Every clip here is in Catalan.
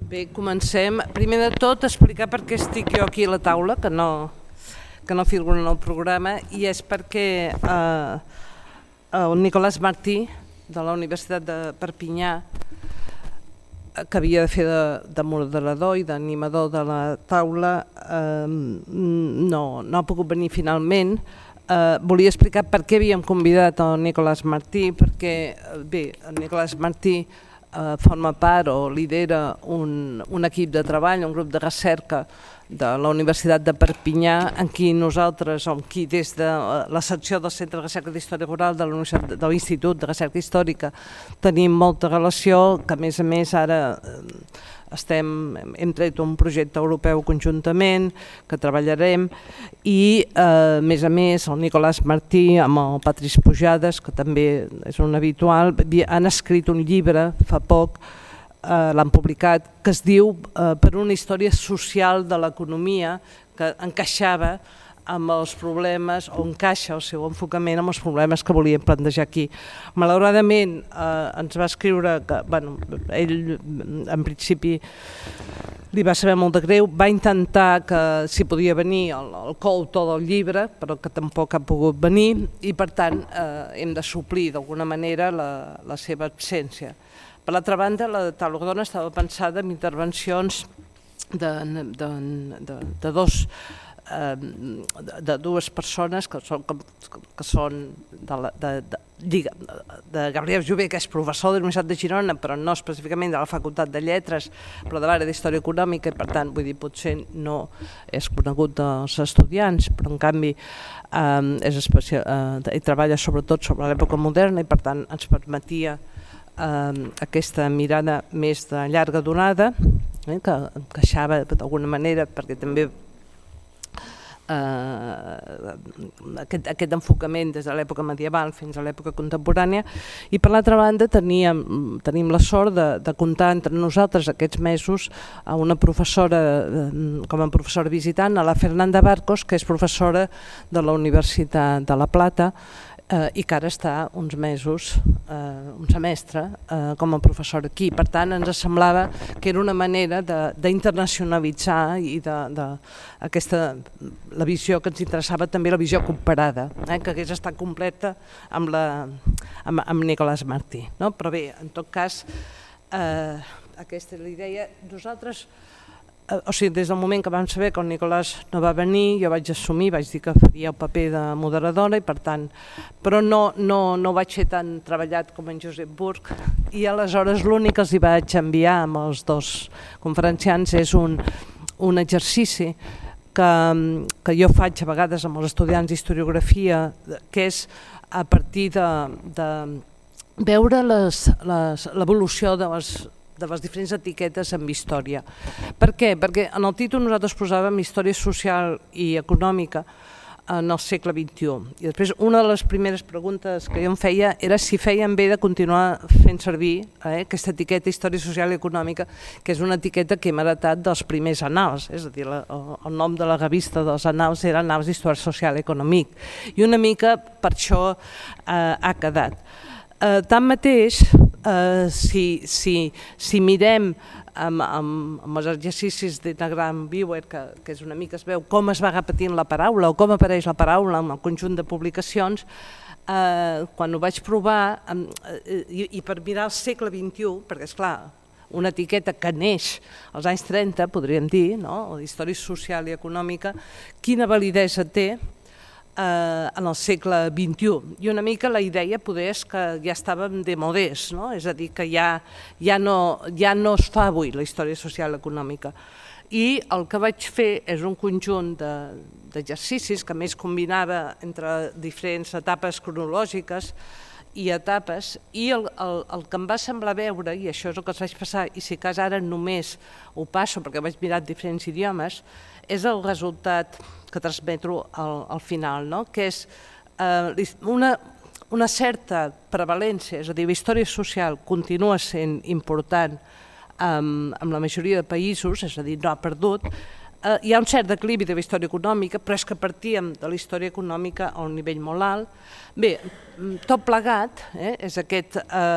Bé, comencem. Primer de tot, explicar per què estic jo aquí a la taula, que no figuro en el programa, i és perquè el Nicolás Martí, de la Universitat de Perpinyà, que havia de fer de moderador i d'animador de la taula, no ha pogut venir finalment. Volia explicar per què havíem convidat el Nicolás Martí, perquè bé, el Nicolás Martí forma part o lidera un equip de treball, un grup de recerca de la Universitat de Perpinyà, en qui nosaltres, qui des de la secció del Centre de Recerca d'Història Rural de l'Institut de Recerca Històrica tenim molta relació, que a més ara hem tret un projecte europeu conjuntament, que treballarem, i a més el Nicolás Martí amb el Patrice Pujades, que també és un habitual, han escrit un llibre fa poc, l'han publicat, que es diu Per una història social de l'economia, que encaixava amb els problemes, o encaixa el seu enfocament amb els problemes que volíem plantejar aquí. Malauradament ens va escriure que ell en principi li va saber molt de greu, va intentar que si podia venir el coautor del llibre, però que tampoc ha pogut venir, i per tant hem de suplir d'alguna manera la seva absència. Per l'altra banda, la taula rodona estava pensada en intervencions de dues persones que són de Gabriel Jover, que és professor de la Universitat de Girona, però no específicament de la Facultat de Lletres, però de l'àrea d'Història Econòmica, i per tant, potser no és conegut dels estudiants, però en canvi treballa sobretot sobre l'època moderna i per tant ens permetia aquesta mirada més de llarga donada, que encaixava d'alguna manera, perquè també aquest enfocament des de l'època medieval fins a l'època contemporània, i per l'altra banda tenim la sort de comptar entre nosaltres aquests mesos a una professora, com a professora visitant, a la Fernanda Barcos, que és professora de la Universitat de La Plata, i que ara està uns mesos, un semestre, com a professor aquí. Per tant, ens semblava que era una manera d'internacionalitzar i la visió que ens interessava, també la visió comparada, que hagués estat completa amb Nicolás Martí. Però bé, en tot cas, aquesta és la idea. Nosaltres, des del moment que vam saber que el Nicolás no va venir, jo vaig assumir, vaig dir que faria el paper de moderadora, i per tant, però no ho vaig fer tan treballat com en Josep Burg, i aleshores l'únic que els hi vaig enviar amb els dos conferenciants és un exercici que jo faig a vegades amb els estudiants d'historiografia, que és a partir de veure l'evolució de les diferents etiquetes en història. Per què? Perquè en el títol nosaltres posàvem història social i econòmica en el segle XXI. I després una de les primeres preguntes que jo em feia era si feien bé de continuar fent servir aquesta etiqueta història social i econòmica, que és una etiqueta que hem heretat dels primers annals, és a dir, el nom de la revista dels annals era Annals d'Història Social i Econòmic, i una mica per això ha quedat. Tanmateix, si mirem amb els exercicis d'Inagram Viewer, que és una mica, es veu com es va repetint la paraula o com apareix la paraula en el conjunt de publicacions, quan ho vaig provar, i per mirar el segle XXI, perquè és clar, una etiqueta que neix als anys 30, podríem dir, la història social i econòmica, quina validesa té en el segle XXI. I una mica la idea poder és que ja estàvem de modés, és a dir, que ja no es fa avui la història social i econòmica. I el que vaig fer és un conjunt d'exercicis que més combinava entre diferents etapes cronològiques i etapes, i el que em va semblar veure, i això és el que els vaig passar, i si cas ara només ho passo perquè vaig mirar diferents idiomes, és el resultat que transmeto al final, que és una certa prevalència, és a dir, la història social continua sent important en la majoria de països, és a dir, no ha perdut. Hi ha un cert declivi de la història econòmica, però és que partíem de la història econòmica a un nivell molt alt. Bé, tot plegat és aquest,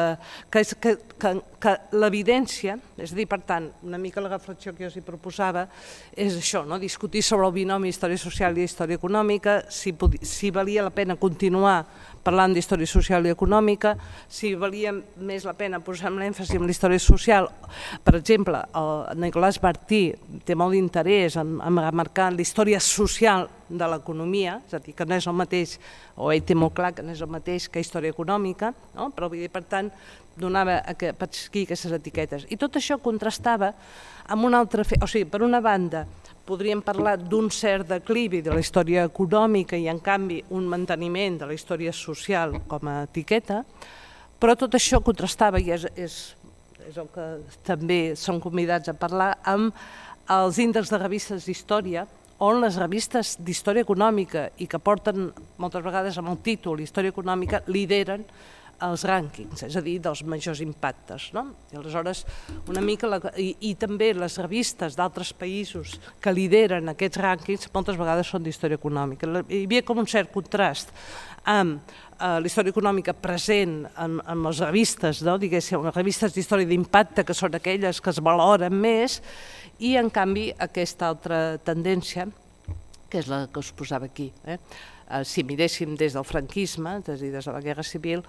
que l'evidència, és a dir, per tant, una mica la reflexió que jo us hi proposava, és això, discutir sobre el binomi història social i història econòmica, si valia la pena continuar parlant d'història social i econòmica, si valia més la pena posar l'èmfasi en la història social. Per exemple, el Nicolás Martí té molt d'interès en marcar la història social de l'economia, és a dir, que no és el mateix, o ell té molt clar que no és el mateix que història econòmica, però per tant donava per aquí aquestes etiquetes. I tot això contrastava amb un altre fet, o sigui, per una banda, podríem parlar d'un cert declivi de la història econòmica i en canvi un manteniment de la història social com a etiqueta, però tot això contrastava, i és el que també som convidats a parlar, amb els índexs de revistes d'història, on les revistes d'història econòmica i que porten moltes vegades amb el títol Història econòmica lideren els rànquings, és a dir, dels majors impactes. I aleshores, una mica, i també les revistes d'altres països que lideren aquests rànquings moltes vegades són d'història econòmica. Hi havia com un cert contrast amb la història econòmica present en les revistes, diguéssim, les revistes d'història d'impacte, que són aquelles que es valoren més, i en canvi aquesta altra tendència, que és la que us posava aquí. Si miréssim des del franquisme, és a dir, des de la Guerra Civil,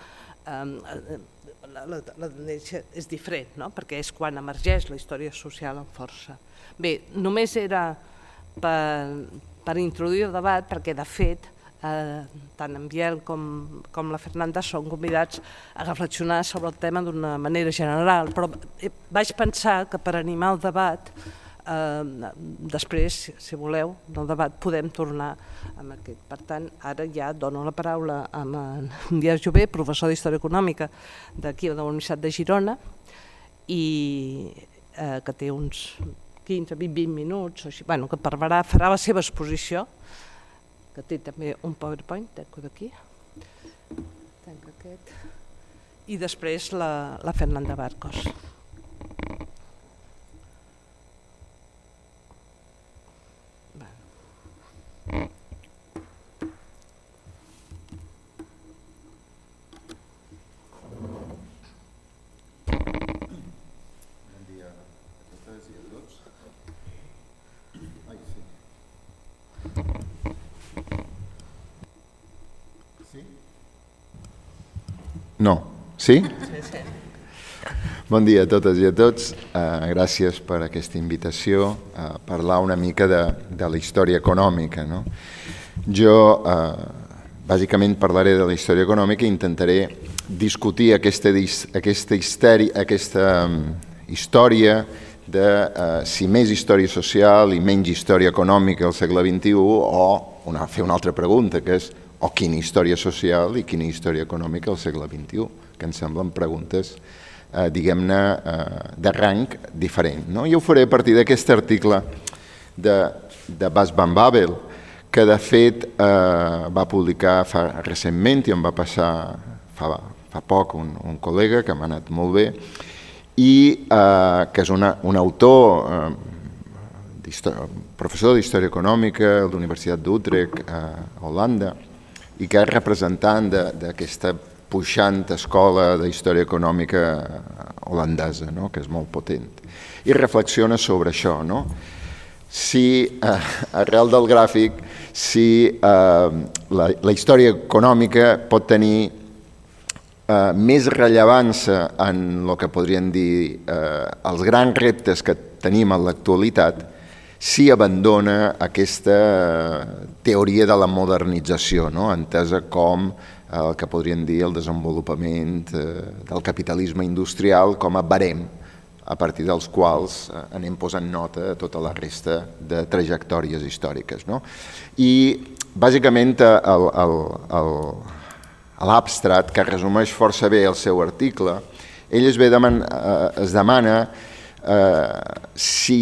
la tendència és diferent, perquè és quan emergeix la història social amb força. Bé, només era per introduir el debat, perquè de fet tant en Biel com la Fernanda són convidats a reflexionar sobre el tema d'una manera general, però vaig pensar que per animar el debat, després, si voleu, del debat podem tornar amb aquest. Per tant, ara ja dono la paraula a en Biel Jové, professor d'Història Econòmica d'aquí de la Universitat de Girona, i que té uns 15-20 minuts, que farà la seva exposició, que té també un PowerPoint, d'aquí, tanca aquest, i després la Fernanda Barcos. No. Sí? Sí. Bon dia a totes i a tots. Gràcies per aquesta invitació a parlar una mica de la història econòmica. Jo bàsicament parlaré de la història econòmica i intentaré discutir aquesta història de si més història social i menys història econòmica al segle XXI o fer una altra pregunta, que és o quina història social i quina història econòmica al segle XXI, que em semblen preguntes, diguem-ne, de rang diferent. Jo ho faré a partir d'aquest article de Bas Van Babel, que de fet va publicar recentment i em va passar fa poc un col·lega que m'ha anat molt bé, i que és un autor, professor d'Història Econòmica de la Universitat d'Utrecht, a Holanda, i que és representant d'aquesta puixant escola d'història econòmica holandesa, que és molt potent. I reflexiona sobre això, si, arrel del gràfic, si la història econòmica pot tenir més rellevància en el que podríem dir els grans reptes que tenim en l'actualitat, si abandona aquesta teoria de la modernització, entesa com el que podríem dir el desenvolupament del capitalisme industrial com a barem, a partir dels quals anem posant nota a tota la resta de trajectòries històriques. I, bàsicament, l'Abstract, que resumeix força bé el seu article, ell es demana si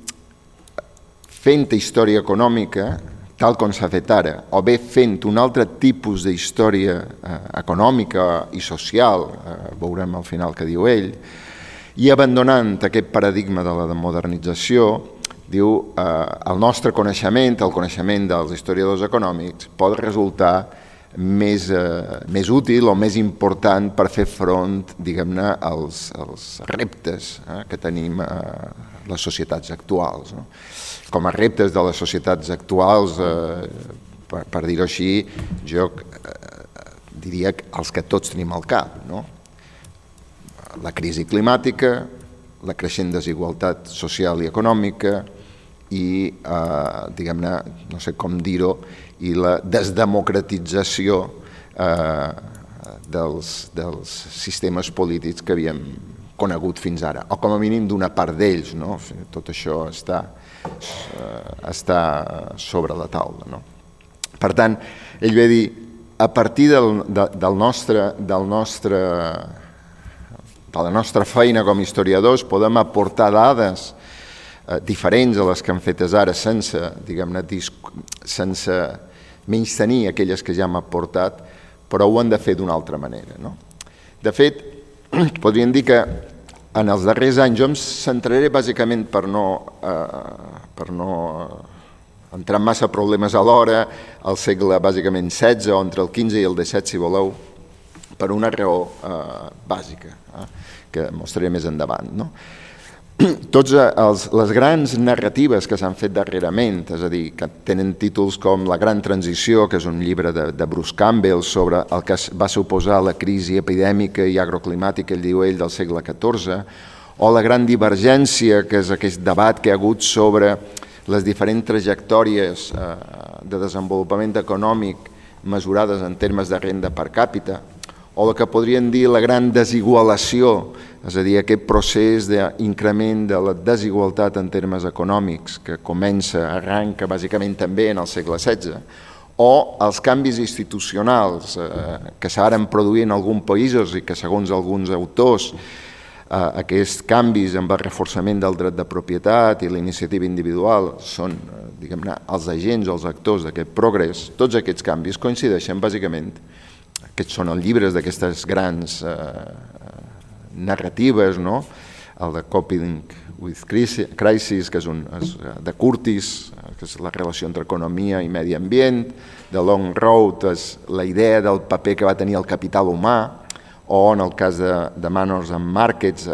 fent història econòmica, tal com s'ha fet ara, o bé fent un altre tipus d'història econòmica i social, veurem al final què diu ell, i abandonant aquest paradigma de la modernització, diu el nostre coneixement, el coneixement dels historiadors econòmics, pot resultar més útil o més important per fer front, diguem-ne, als reptes que tenim a les societats actuals. Com a reptes de les societats actuals, per dir-ho així, jo diria els que tots tenim al cap. La crisi climàtica, la creixent desigualtat social i econòmica i, diguem-ne, no sé com dir-ho, i la desdemocratització dels sistemes polítics que havíem conegut fins ara, o com a mínim d'una part d'ells. Tot això està sobre la taula. Per tant, ell ve a dir, a partir de la nostra feina com a historiadors podem aportar dades diferents a les que han fetes ara sense, diguem-ne, sense menystenir aquelles que ja hem aportat, però ho han de fer d'una altra manera. De fet, podríem dir que en els darrers anys, jo em centraré bàsicament per no entrar en massa problemes alhora, al segle bàsicament XVI, o entre el XV i el XVII, si voleu, per una raó bàsica, que mostraré més endavant. Totes les grans narratives que s'han fet darrerament, és a dir, que tenen títols com La gran transició, que és un llibre de Bruce Campbell sobre el que va suposar la crisi epidèmica i agroclimàtica, ell diu ell, del segle XIV, o La gran divergència, que és aquest debat que hi ha hagut sobre les diferents trajectòries de desenvolupament econòmic mesurades en termes de renda per càpita, o el que podríem dir la gran desigualació, és a dir, aquest procés d'increment de la desigualtat en termes econòmics que arranca bàsicament també en el segle XVI, o els canvis institucionals que s'han produït en alguns països i que, segons alguns autors, aquests canvis amb el reforçament del dret de propietat i la iniciativa individual són, diguem-ne, els agents o els actors d'aquest progrés. Tots aquests canvis coincideixen bàsicament, aquests són els llibres d'aquestes grans narratives, el de Coping with Crisis, que és de Curtis, que és la relació entre economia i medi ambient, de Long Road és la idea del paper que va tenir el capital humà, o en el cas de Manners and Markets,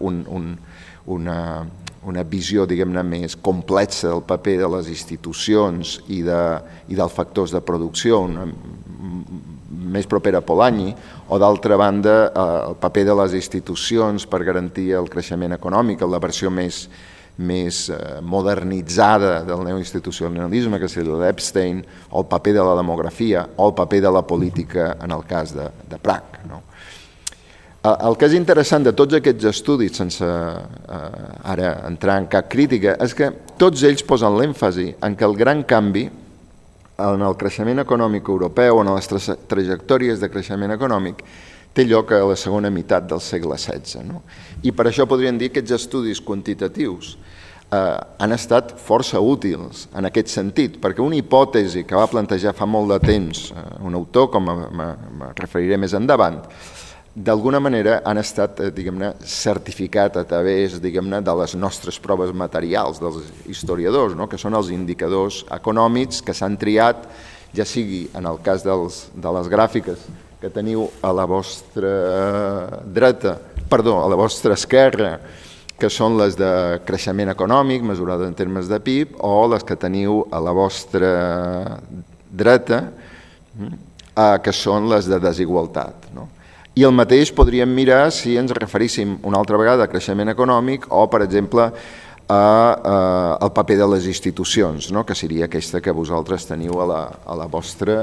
una visió, diguem-ne, més complexa del paper de les institucions i dels factors de producció, més propera a Polanyi, o d'altra banda el paper de les institucions per garantir el creixement econòmic, la versió més modernitzada del neoinstitucionalisme, que seria l'Epstein, o el paper de la demografia, o el paper de la política en el cas de Prague. El que és interessant de tots aquests estudis, sense ara entrar en cap crítica, és que tots ells posen l'èmfasi en que el gran canvi en el creixement econòmic europeu, en les trajectòries de creixement econòmic, té lloc a la segona meitat del segle XVI. I per això podríem dir que aquests estudis quantitatius han estat força útils en aquest sentit, perquè una hipòtesi que va plantejar fa molt de temps un autor, com me referiré més endavant, d'alguna manera han estat, diguem-ne, certificat a través, diguem-ne, de les nostres proves materials dels historiadors, que són els indicadors econòmics que s'han triat, ja sigui en el cas de les gràfiques que teniu a la vostra esquerra, que són les de creixement econòmic, mesurades en termes de PIB, o les que teniu a la vostra dreta, que són les de desigualtat. I el mateix podríem mirar si ens referíssim una altra vegada a creixement econòmic o, per exemple, al paper de les institucions, que seria aquesta que vosaltres teniu a la vostra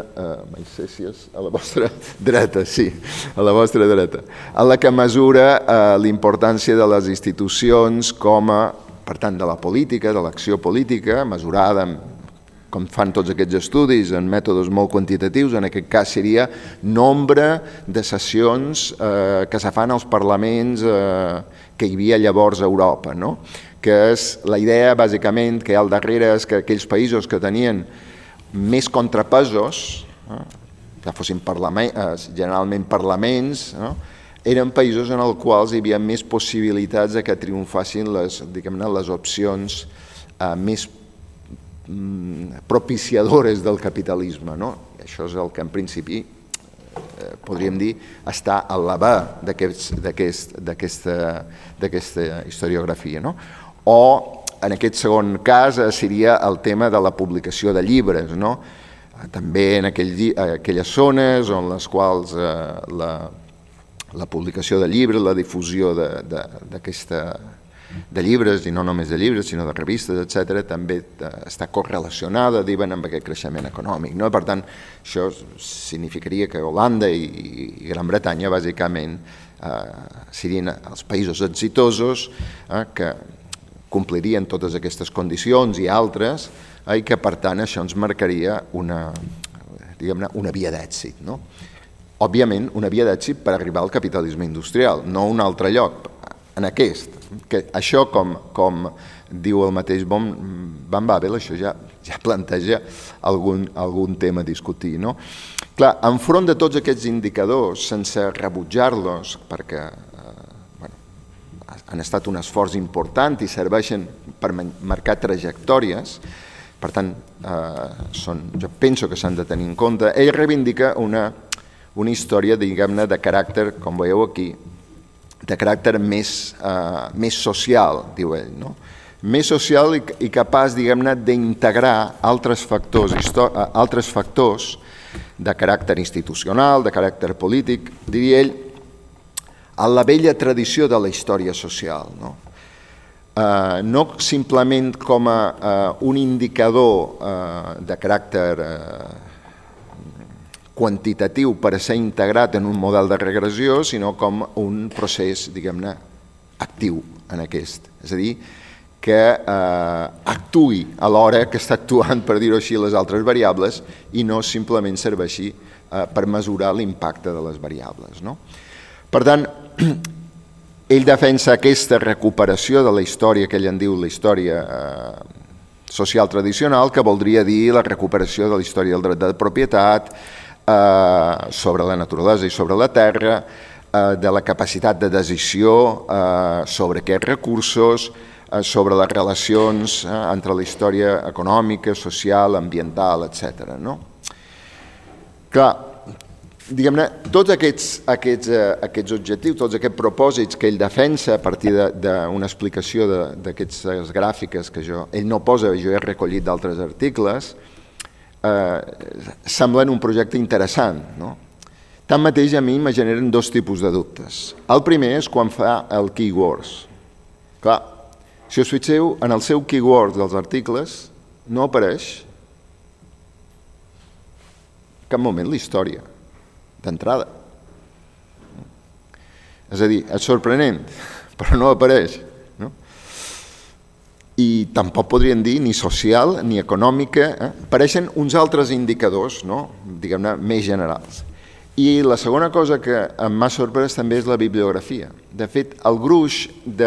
dreta, sí, a la vostra dreta, en la que mesura la importància de les institucions com a, per tant, de la política, de l'acció política, mesurada com fan tots aquests estudis, en mètodes molt quantitatius, en aquest cas seria nombre de sessions que se fan als parlaments que hi havia llavors a Europa, que és la idea, bàsicament, que hi ha al darrere és que aquells països que tenien més contrapesos, que fossin generalment parlaments, eren països en els quals hi havia més possibilitats que triomfassin les opcions més propiciadores del capitalisme, no? Això és el que en principi podríem dir està a l'abast d'aquesta historiografia, no? O en aquest segon cas seria el tema de la publicació de llibres, no? També en aquelles zones on les quals la publicació de llibres, la difusió de llibres, i no només de llibres, sinó de revistes, etc., també està correlacionada, diuen, amb aquest creixement econòmic, no? Per tant, això significaria que Holanda i Gran Bretanya, bàsicament, serien els països exitosos que complirien totes aquestes condicions i altres, i que, per tant, això ens marcaria una via d'èxit, no? Òbviament, una via d'èxit per arribar al capitalisme industrial, no a un altre lloc, en aquest. Que això, com diu el mateix Van Bavel, això ja planteja algun tema a discutir, no? Clar, enfront de tots aquests indicadors, sense rebutjar-los, perquè han estat un esforç important i serveixen per marcar trajectòries, per tant, jo penso que s'han de tenir en compte, ell reivindica una història, diguem-ne, de caràcter, com veieu aquí, de caràcter més social, diu ell, no? Més social i capaç, diguem-ne, d'integrar altres factors de caràcter institucional, de caràcter polític, diria ell, a la vella tradició de la història social, no? No simplement com a un indicador de caràcter quantitatiu per a ser integrat en un model de regressió, sinó com un procés, diguem-ne, actiu en aquest. És a dir, que actuï alhora que està actuant, per dir-ho així, les altres variables i no simplement serveixi per mesurar l'impacte de les variables, no? Per tant, ell defensa aquesta recuperació de la història que ell en diu la història social tradicional, que voldria dir la recuperació de la història del dret de propietat, sobre la naturalesa i sobre la terra, de la capacitat de decisió sobre aquests recursos, sobre les relacions entre la història econòmica, social, ambiental, etc. Clar, diguem-ne, tots aquests objectius, tots aquests propòsits que ell defensa a partir d'una explicació d'aquestes gràfiques que ell no posa, jo he recollit d'altres articles, semblen un projecte interessant, no? Tanmateix, a mi me generen dos tipus de dubtes. El primer és quan fa el keywords. Clar, si us fixeu, en el seu keywords dels articles no apareix cap moment la història, d'entrada. És a dir, és sorprenent, però no apareix. I tampoc podríem dir ni social ni econòmica, apareixen uns altres indicadors, diguem-ne, més generals. I la segona cosa que m'ha sorprès també és la bibliografia. De fet, el gruix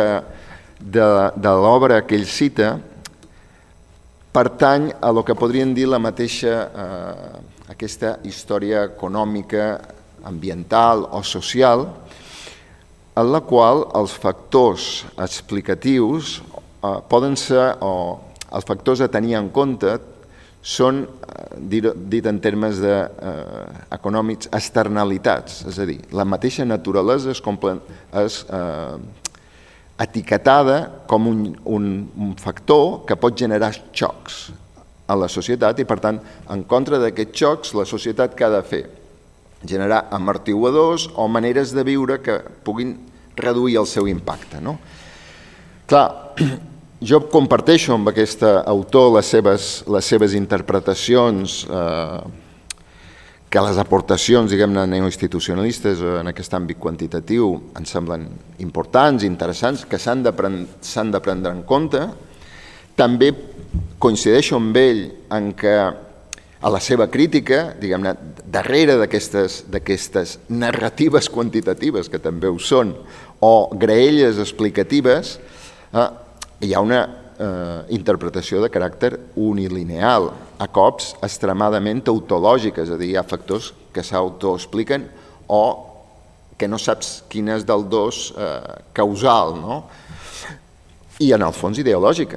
de l'obra que ell cita pertany a lo que podríem dir la mateixa, aquesta història econòmica, ambiental o social, en la qual els factors explicatius poden ser, o els factors a tenir en compte són, dit en termes econòmics, externalitats, és a dir, la mateixa naturalesa és etiquetada com un factor que pot generar xocs a la societat i, per tant, en contra d'aquests xocs, la societat què ha de fer? Generar amortiguadors o maneres de viure que puguin reduir el seu impacte, no? Clar, jo comparteixo amb aquest autor les seves interpretacions, que les aportacions, diguem-ne, neoinstitucionalistes en aquest àmbit quantitatiu em semblen importants, interessants, que s'han de prendre en compte. També coincideixo amb ell en que a la seva crítica, diguem-ne, darrere d'aquestes narratives quantitatives, que també ho són, o graelles explicatives, hi ha una interpretació de caràcter unilineal, a cops extremadament tautològica, és a dir, hi ha factors que s'autoexpliquen o que no saps quin és del dos causal, no? I en el fons ideològica.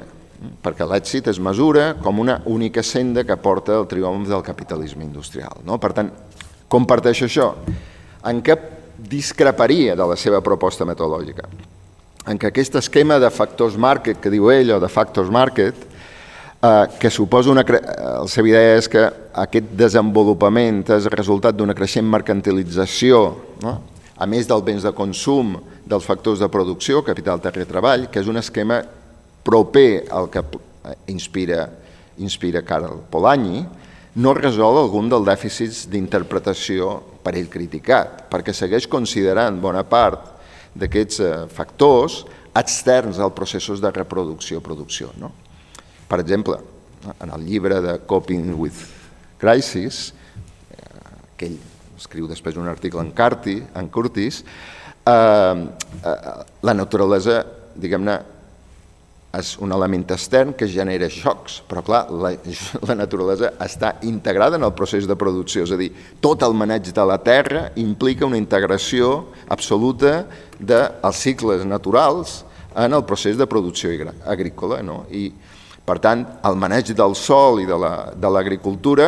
perquè l'èxit es mesura com una única senda que porta al triomf del capitalisme industrial. No? Per tant, comparteixo això. En què discreparia de la seva proposta metodològica? En què aquest esquema de factors market, que diu ell, o de factors market, que suposa la seva idea és que aquest desenvolupament és el resultat d'una creixent mercantilització, no? A més dels béns de consum, dels factors de producció, capital, terra i treball, que és un esquema proper al que inspira Karl Polanyi, no resol algun dels dèficits d'interpretació per ell criticat, perquè segueix considerant bona part d'aquests factors externs als processos de reproducció-producció. No? Per exemple, en el llibre de Coping with Crisis, que ell escriu després un article en Curtis, la naturalesa, diguem-ne, és un element extern que genera xocs, però clar, la naturalesa està integrada en el procés de producció, és a dir, tot el maneig de la terra implica una integració absoluta dels cicles naturals en el procés de producció agrícola, no? I, per tant, el maneig del sol i de l'agricultura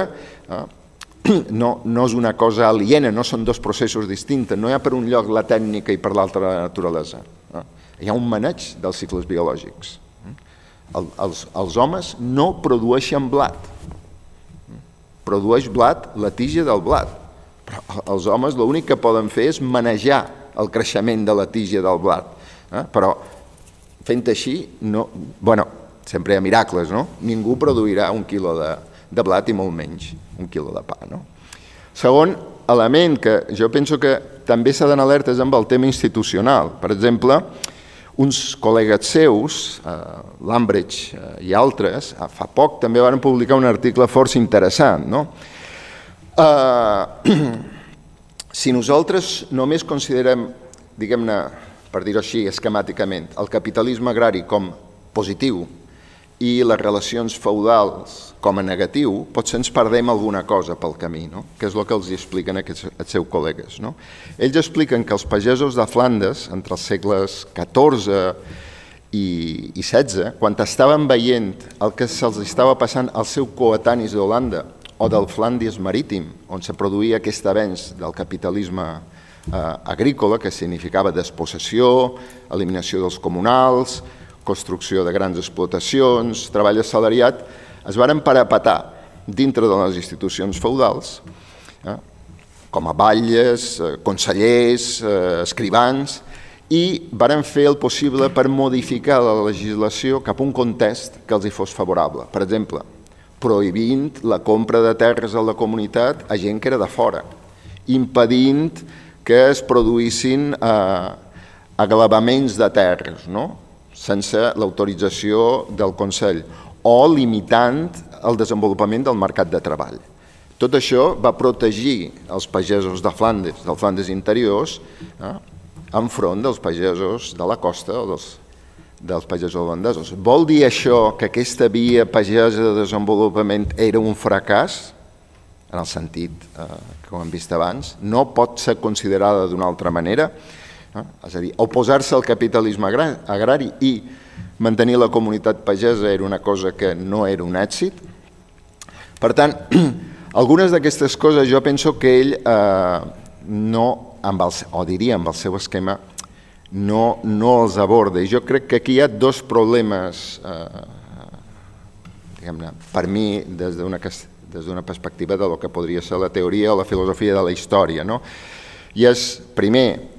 no és una cosa aliena, no són dos processos distints, no hi ha per un lloc la tècnica i per l'altre la naturalesa. Hi ha un maneig dels cicles biològics. Els homes no produeixen blat. Produeix blat la tija del blat. Però els homes l'únic que poden fer és manejar el creixement de la tija del blat. Però fent així, sempre hi ha miracles, no? Ningú produirà 1 quilo de blat i molt menys 1 quilo de pa. No? Segon element que jo penso que també s'ha d'anar alerta és amb el tema institucional. Per exemple, uns col·legues seus, Lambridge i altres, fa poc també van publicar un article força interessant. No? Si nosaltres només considerem, diguem-ne, per dir-ho així esquemàticament, el capitalisme agrari com positiu i les relacions feudals com a negatiu, potser ens perdem alguna cosa pel camí, no? Que és el que els expliquen els seus col·legues. No? Ells expliquen que els pagesos de Flandes, entre els segles XIV i XVI, quan estaven veient el que se'ls estava passant als seus coetanis d'Holanda o del Flandes marítim, on se produïa aquest avenç del capitalisme agrícola, que significava despossessió, eliminació dels comunals, construcció de grans explotacions, treball assalariat, es varen parapetar dintre de les institucions feudals, com a batlles, consellers, escrivans, i varen fer el possible per modificar la legislació cap a un context que els hi fos favorable. Per exemple, prohibint la compra de terres a la comunitat a gent que era de fora, impedint que es produïssin aglavaments de terres, no? Sense l'autorització del Consell, o limitant el desenvolupament del mercat de treball. Tot això va protegir els pagesos de Flandes, dels Flandes interiors, enfront dels pagesos de la costa o dels pagesos holandesos. Vol dir això que aquesta via pagesa de desenvolupament era un fracàs? En el sentit que ho hem vist abans, no pot ser considerada d'una altra manera? És a dir, oposar-se al capitalisme agrari i mantenir la comunitat pagesa era una cosa que no era un èxit. Per tant, algunes d'aquestes coses jo penso que ell no, diria amb el seu esquema, no els aborda. I jo crec que aquí hi ha dos problemes, diguem-ne, per mi, des d'una perspectiva de lo que podria ser la teoria o la filosofia de la història. No? I és, primer,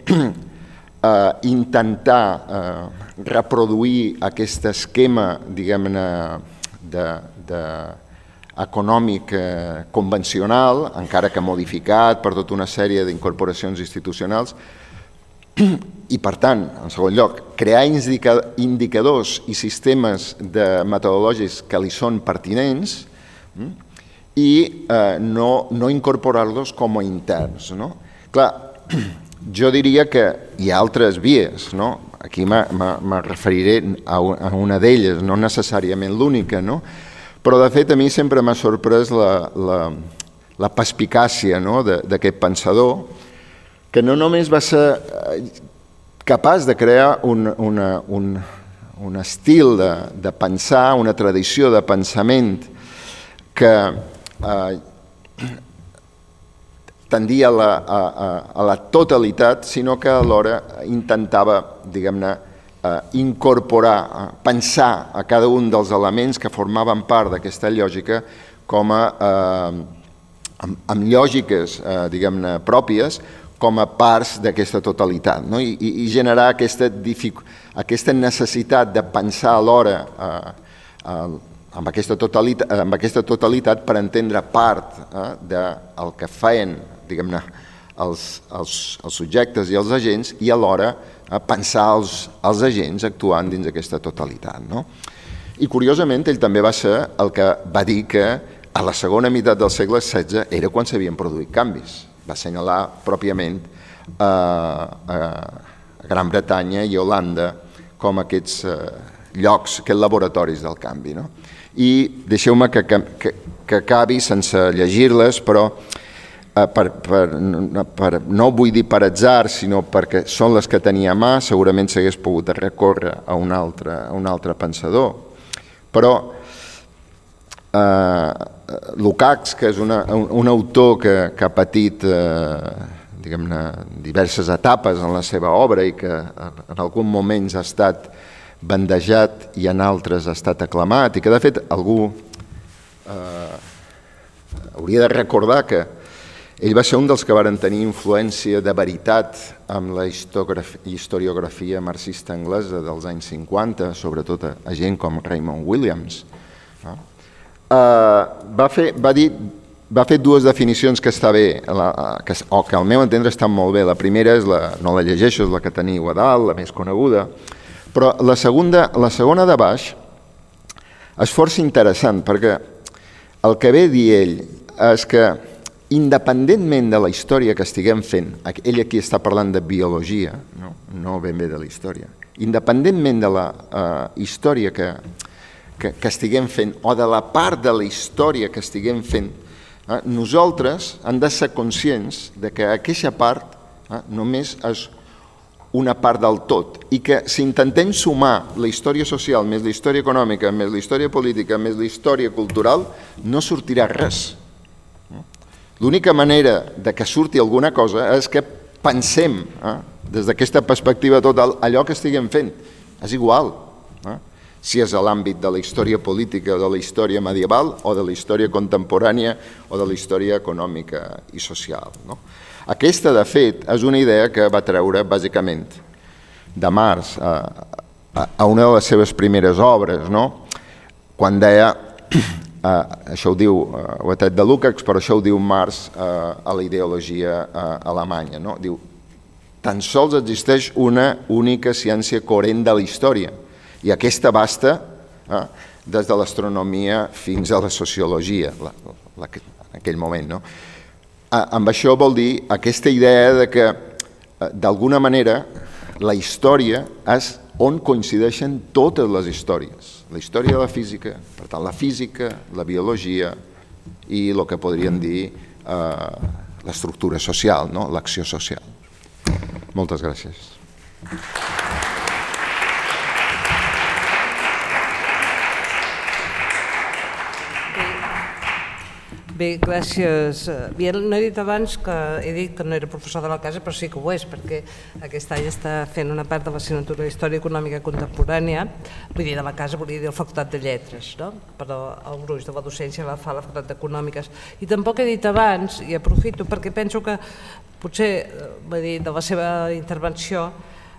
intentar reproduir aquest esquema, diguem-ne, econòmic convencional, encara que modificat per tota una sèrie d'incorporacions institucionals, i per tant, en segon lloc, crear indicadors i sistemes metodològics que li són pertinents i no incorporar-los com a interns. Clar, jo diria que hi ha altres vies, no? Aquí me referiré a una d'elles, no necessàriament l'única, no? Però de fet a mi sempre m'ha sorprès la perspicàcia d'aquest pensador, que no només va ser capaç de crear un un estil de pensar, una tradició de pensament que tendia a la totalitat, sinó que alhora intentava, diguem-ne, incorporar, pensar a cada un dels elements que formaven part d'aquesta lògica com amb lògiques, diguem-ne, pròpies, com a parts d'aquesta totalitat, no? I generar aquesta necessitat de pensar alhora amb aquesta totalitat per entendre part del que feien, diguem-ne, els subjectes i els agents, i alhora pensar els agents actuant dins aquesta totalitat, no? I curiosament ell també va ser el que va dir que a la segona meitat del segle XVI era quan s'havien produït canvis. Va assenyalar pròpiament Gran Bretanya i Holanda com aquests llocs, aquests laboratoris del canvi, no? I deixeu-me que acabi sense llegir-les, però no vull dir per atzar, sinó perquè són les que tenia a mà, segurament s'hagués pogut recórrer a un altre pensador. Però Lukács, que és un autor que ha patit diguem-ne, diverses etapes en la seva obra i que en alguns moments ha estat bandejat i en altres ha estat aclamat, i que de fet algú hauria de recordar que ell va ser un dels que varen tenir influència de veritat amb la historiografia marxista anglesa dels anys 50, sobretot a gent com Raymond Williams. Va fer dues definicions que està bé, o que al meu entendre estan molt bé. La primera és no la llegeixo, és la que teniu a dalt, la més coneguda, però la segona de baix és força interessant, perquè el que ve a dir ell és que independentment de la història que estiguem fent, ell aquí està parlant de biologia, no ben bé de la història, independentment de la història que estiguem fent o de la part de la història que estiguem fent, nosaltres hem de ser conscients de que aquesta part només és una part del tot, i que si intentem sumar la història social més la història econòmica, més la història política, més la història cultural, no sortirà res. L'única manera de que surti alguna cosa és que pensem des d'aquesta perspectiva total allò que estiguem fent. És igual si és a l'àmbit de la història política o de la història medieval o de la història contemporània o de la història econòmica i social. Aquesta, de fet, és una idea que va treure bàsicament de Marx a una de les seves primeres obres, quan deia, això ho diu, ho he tret de Lukács, però això ho diu Marx a la ideologia alemanya, diu, tan sols existeix una única ciència coherent de la història, i aquesta basta des de l'astronomia fins a la sociologia, en aquell moment. Amb això vol dir aquesta idea de que, d'alguna manera, la història és on coincideixen totes les històries. La història de la física, per tant, la física, la biologia i el que podríem dir l'estructura social, l'acció social. Moltes gràcies. Bé, gràcies. No he dit abans que he dit que no era professor de la casa, però sí que ho és, perquè aquest any està fent una part de l'assignatura d'Història Econòmica Contemporània, vull dir de la casa, volia dir la Facultat de Lletres, però el gruix de la docència la fa la Facultat d'Econòmiques. I tampoc he dit abans, i aprofito, perquè penso que potser, vull dir, de la seva intervenció,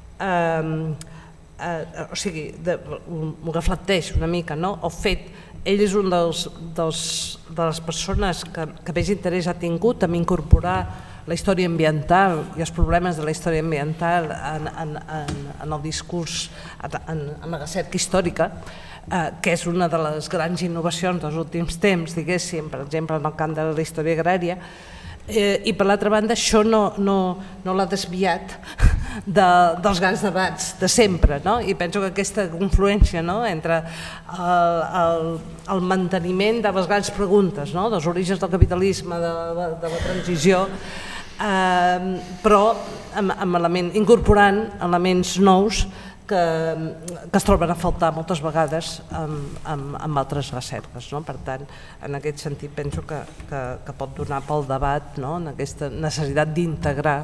o sigui, m'ho reflecteix una mica, el fet. Ell és un de les persones que més interès ha tingut en incorporar la història ambiental i els problemes de la història ambiental en el discurs, en la recerca històrica, que és una de les grans innovacions dels últims temps, diguéssim, per exemple, en el camp de la història agrària, i per l'altra banda això no l'ha desviat dels grans debats de sempre, i penso que aquesta confluència entre el manteniment de les grans preguntes, dels orígens del capitalisme, de la transició, però incorporant elements nous que es troben a faltar moltes vegades amb altres recerques. No? Per tant, en aquest sentit penso que pot donar pel debat, no? En aquesta necessitat d'integrar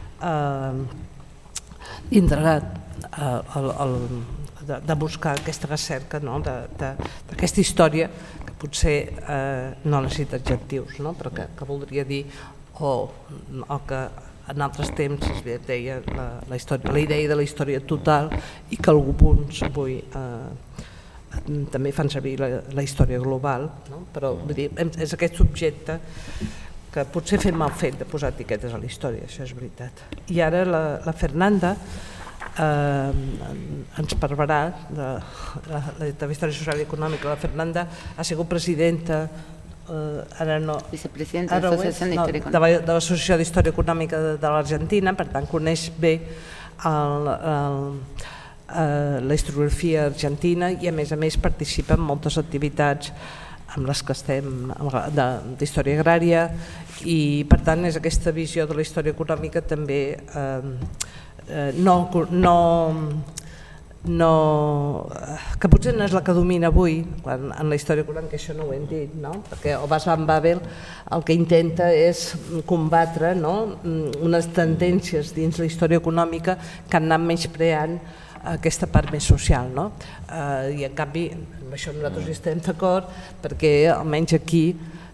de buscar aquesta recerca, no? d'aquesta història que potser no necessita adjectius, no? però que voldria dir o que en altres temps es deia la idea de la història total i que alguns avui també fan servir la història global, no? Però vull dir, és aquest subjecte que potser fem mal fet de posar etiquetes a la història, això és veritat. I ara la Fernanda ens parlarà de la història social i econòmica. La Fernanda ha sigut presidenta vicepresidenta de l'Associació d'Història Econòmica. De l'Associació d'Història Econòmica de l'Argentina, per tant coneix bé la historiografia argentina i a més participa en moltes activitats amb les que estem d'història agrària i per tant és aquesta visió de la història econòmica també que potser no és la que domina avui quan en la història econòmica, això no ho hem dit, no? Perquè Obas van Babel el que intenta és combatre, no? Unes tendències dins la història econòmica que han anat menyspreant aquesta part més social, no? I en canvi amb això nosaltres hi estem d'acord perquè almenys aquí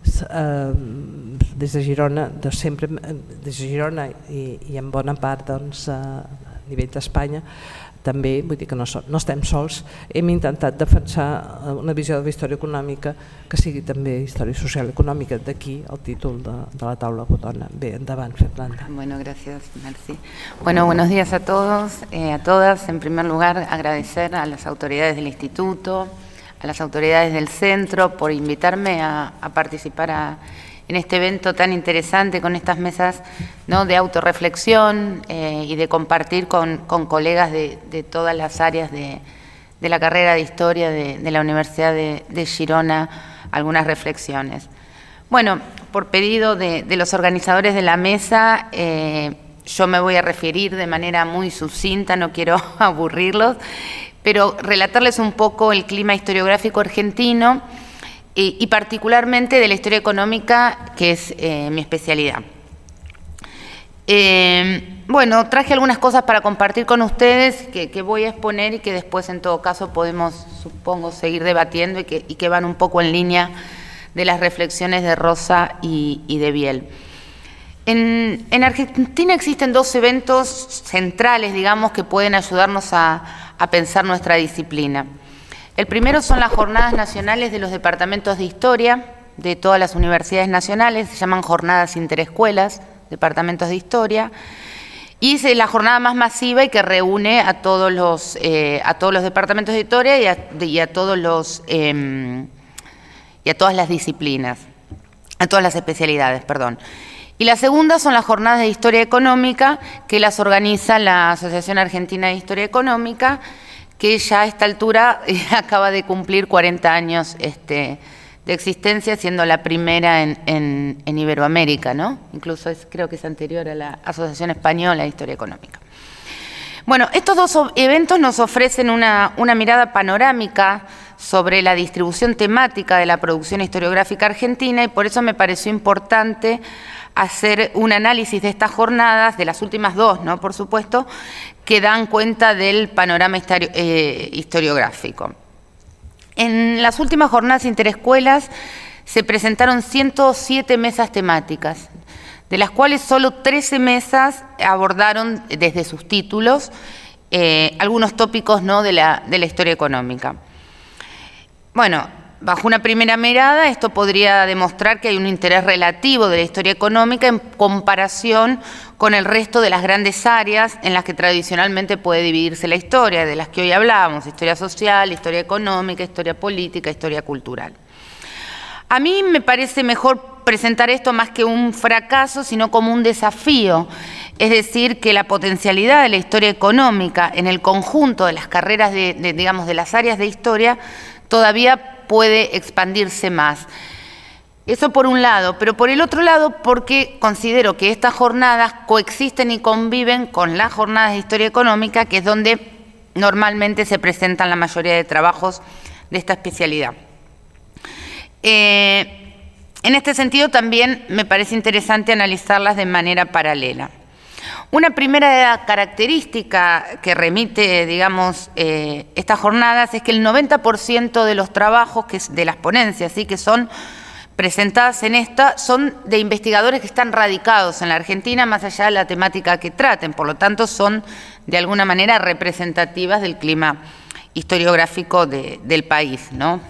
des de Girona, sempre des de Girona i en bona part a nivell d'Espanya també, vull dir que no estem sols, hem intentat defensar una visió de la història econòmica que sigui també història social i econòmica, d'aquí el títol de la taula rodona. Bé, endavant, Fernanda. Bueno, gracias, merci. Bueno, buenos días a todos, a todas. En primer lugar, agradecer a las autoridades del instituto, a las autoridades del centro por invitarme a participar en este evento tan interesante con estas mesas, ¿no? De autorreflexión y de compartir con colegas de todas las áreas de la carrera de Historia de la Universidad de Girona algunas reflexiones. Bueno, por pedido de los organizadores de la mesa, yo me voy a referir de manera muy sucinta, no quiero aburrirlos, pero relatarles un poco el clima historiográfico argentino y particularmente de la historia económica, que es mi especialidad. Bueno, traje algunas cosas para compartir con ustedes que voy a exponer y que después en todo caso podemos, supongo, seguir debatiendo y que van un poco en línea de las reflexiones de Rosa y de Biel. En Argentina existen dos eventos centrales, digamos, que pueden ayudarnos a pensar nuestra disciplina. El primero son las jornadas nacionales de los departamentos de historia de todas las universidades nacionales, se llaman jornadas interescuelas, departamentos de historia, y es la jornada más masiva y que reúne a todos los departamentos de historia y a todas las disciplinas, a todas las especialidades, perdón. Y la segunda son las jornadas de historia económica que las organiza la Asociación Argentina de Historia Económica, que ya a esta altura acaba de cumplir 40 años de existencia, siendo la primera en Iberoamérica, ¿no? Incluso creo que es anterior a la Asociación Española de Historia Económica. Bueno, estos dos eventos nos ofrecen una mirada panorámica sobre la distribución temática de la producción historiográfica argentina y por eso me pareció importante hacer un análisis de estas jornadas, de las últimas dos, ¿no? Por supuesto, que dan cuenta del panorama historiográfico. En las últimas jornadas interescuelas se presentaron 107 mesas temáticas, de las cuales solo 13 mesas abordaron desde sus títulos algunos tópicos, ¿no? de la historia económica. Bueno, bajo una primera mirada, esto podría demostrar que hay un interés relativo de la historia económica en comparación con el resto de las grandes áreas en las que tradicionalmente puede dividirse la historia, de las que hoy hablamos: historia social, historia económica, historia política, historia cultural. A mí me parece mejor presentar esto más que un fracaso, sino como un desafío, es decir, que la potencialidad de la historia económica en el conjunto de las carreras digamos, de las áreas de historia todavía puede expandirse más. Eso por un lado, pero por el otro lado porque considero que estas jornadas coexisten y conviven con las jornadas de historia económica, que es donde normalmente se presentan la mayoría de trabajos de esta especialidad. En este sentido también me parece interesante analizarlas de manera paralela. Una primera característica que remite, digamos, estas jornadas es que el 90% de los trabajos, de las ponencias, ¿sí?, que son presentadas en esta, son de investigadores que están radicados en la Argentina, más allá de la temática que traten, por lo tanto son de alguna manera representativas del clima historiográfico del país, ¿no?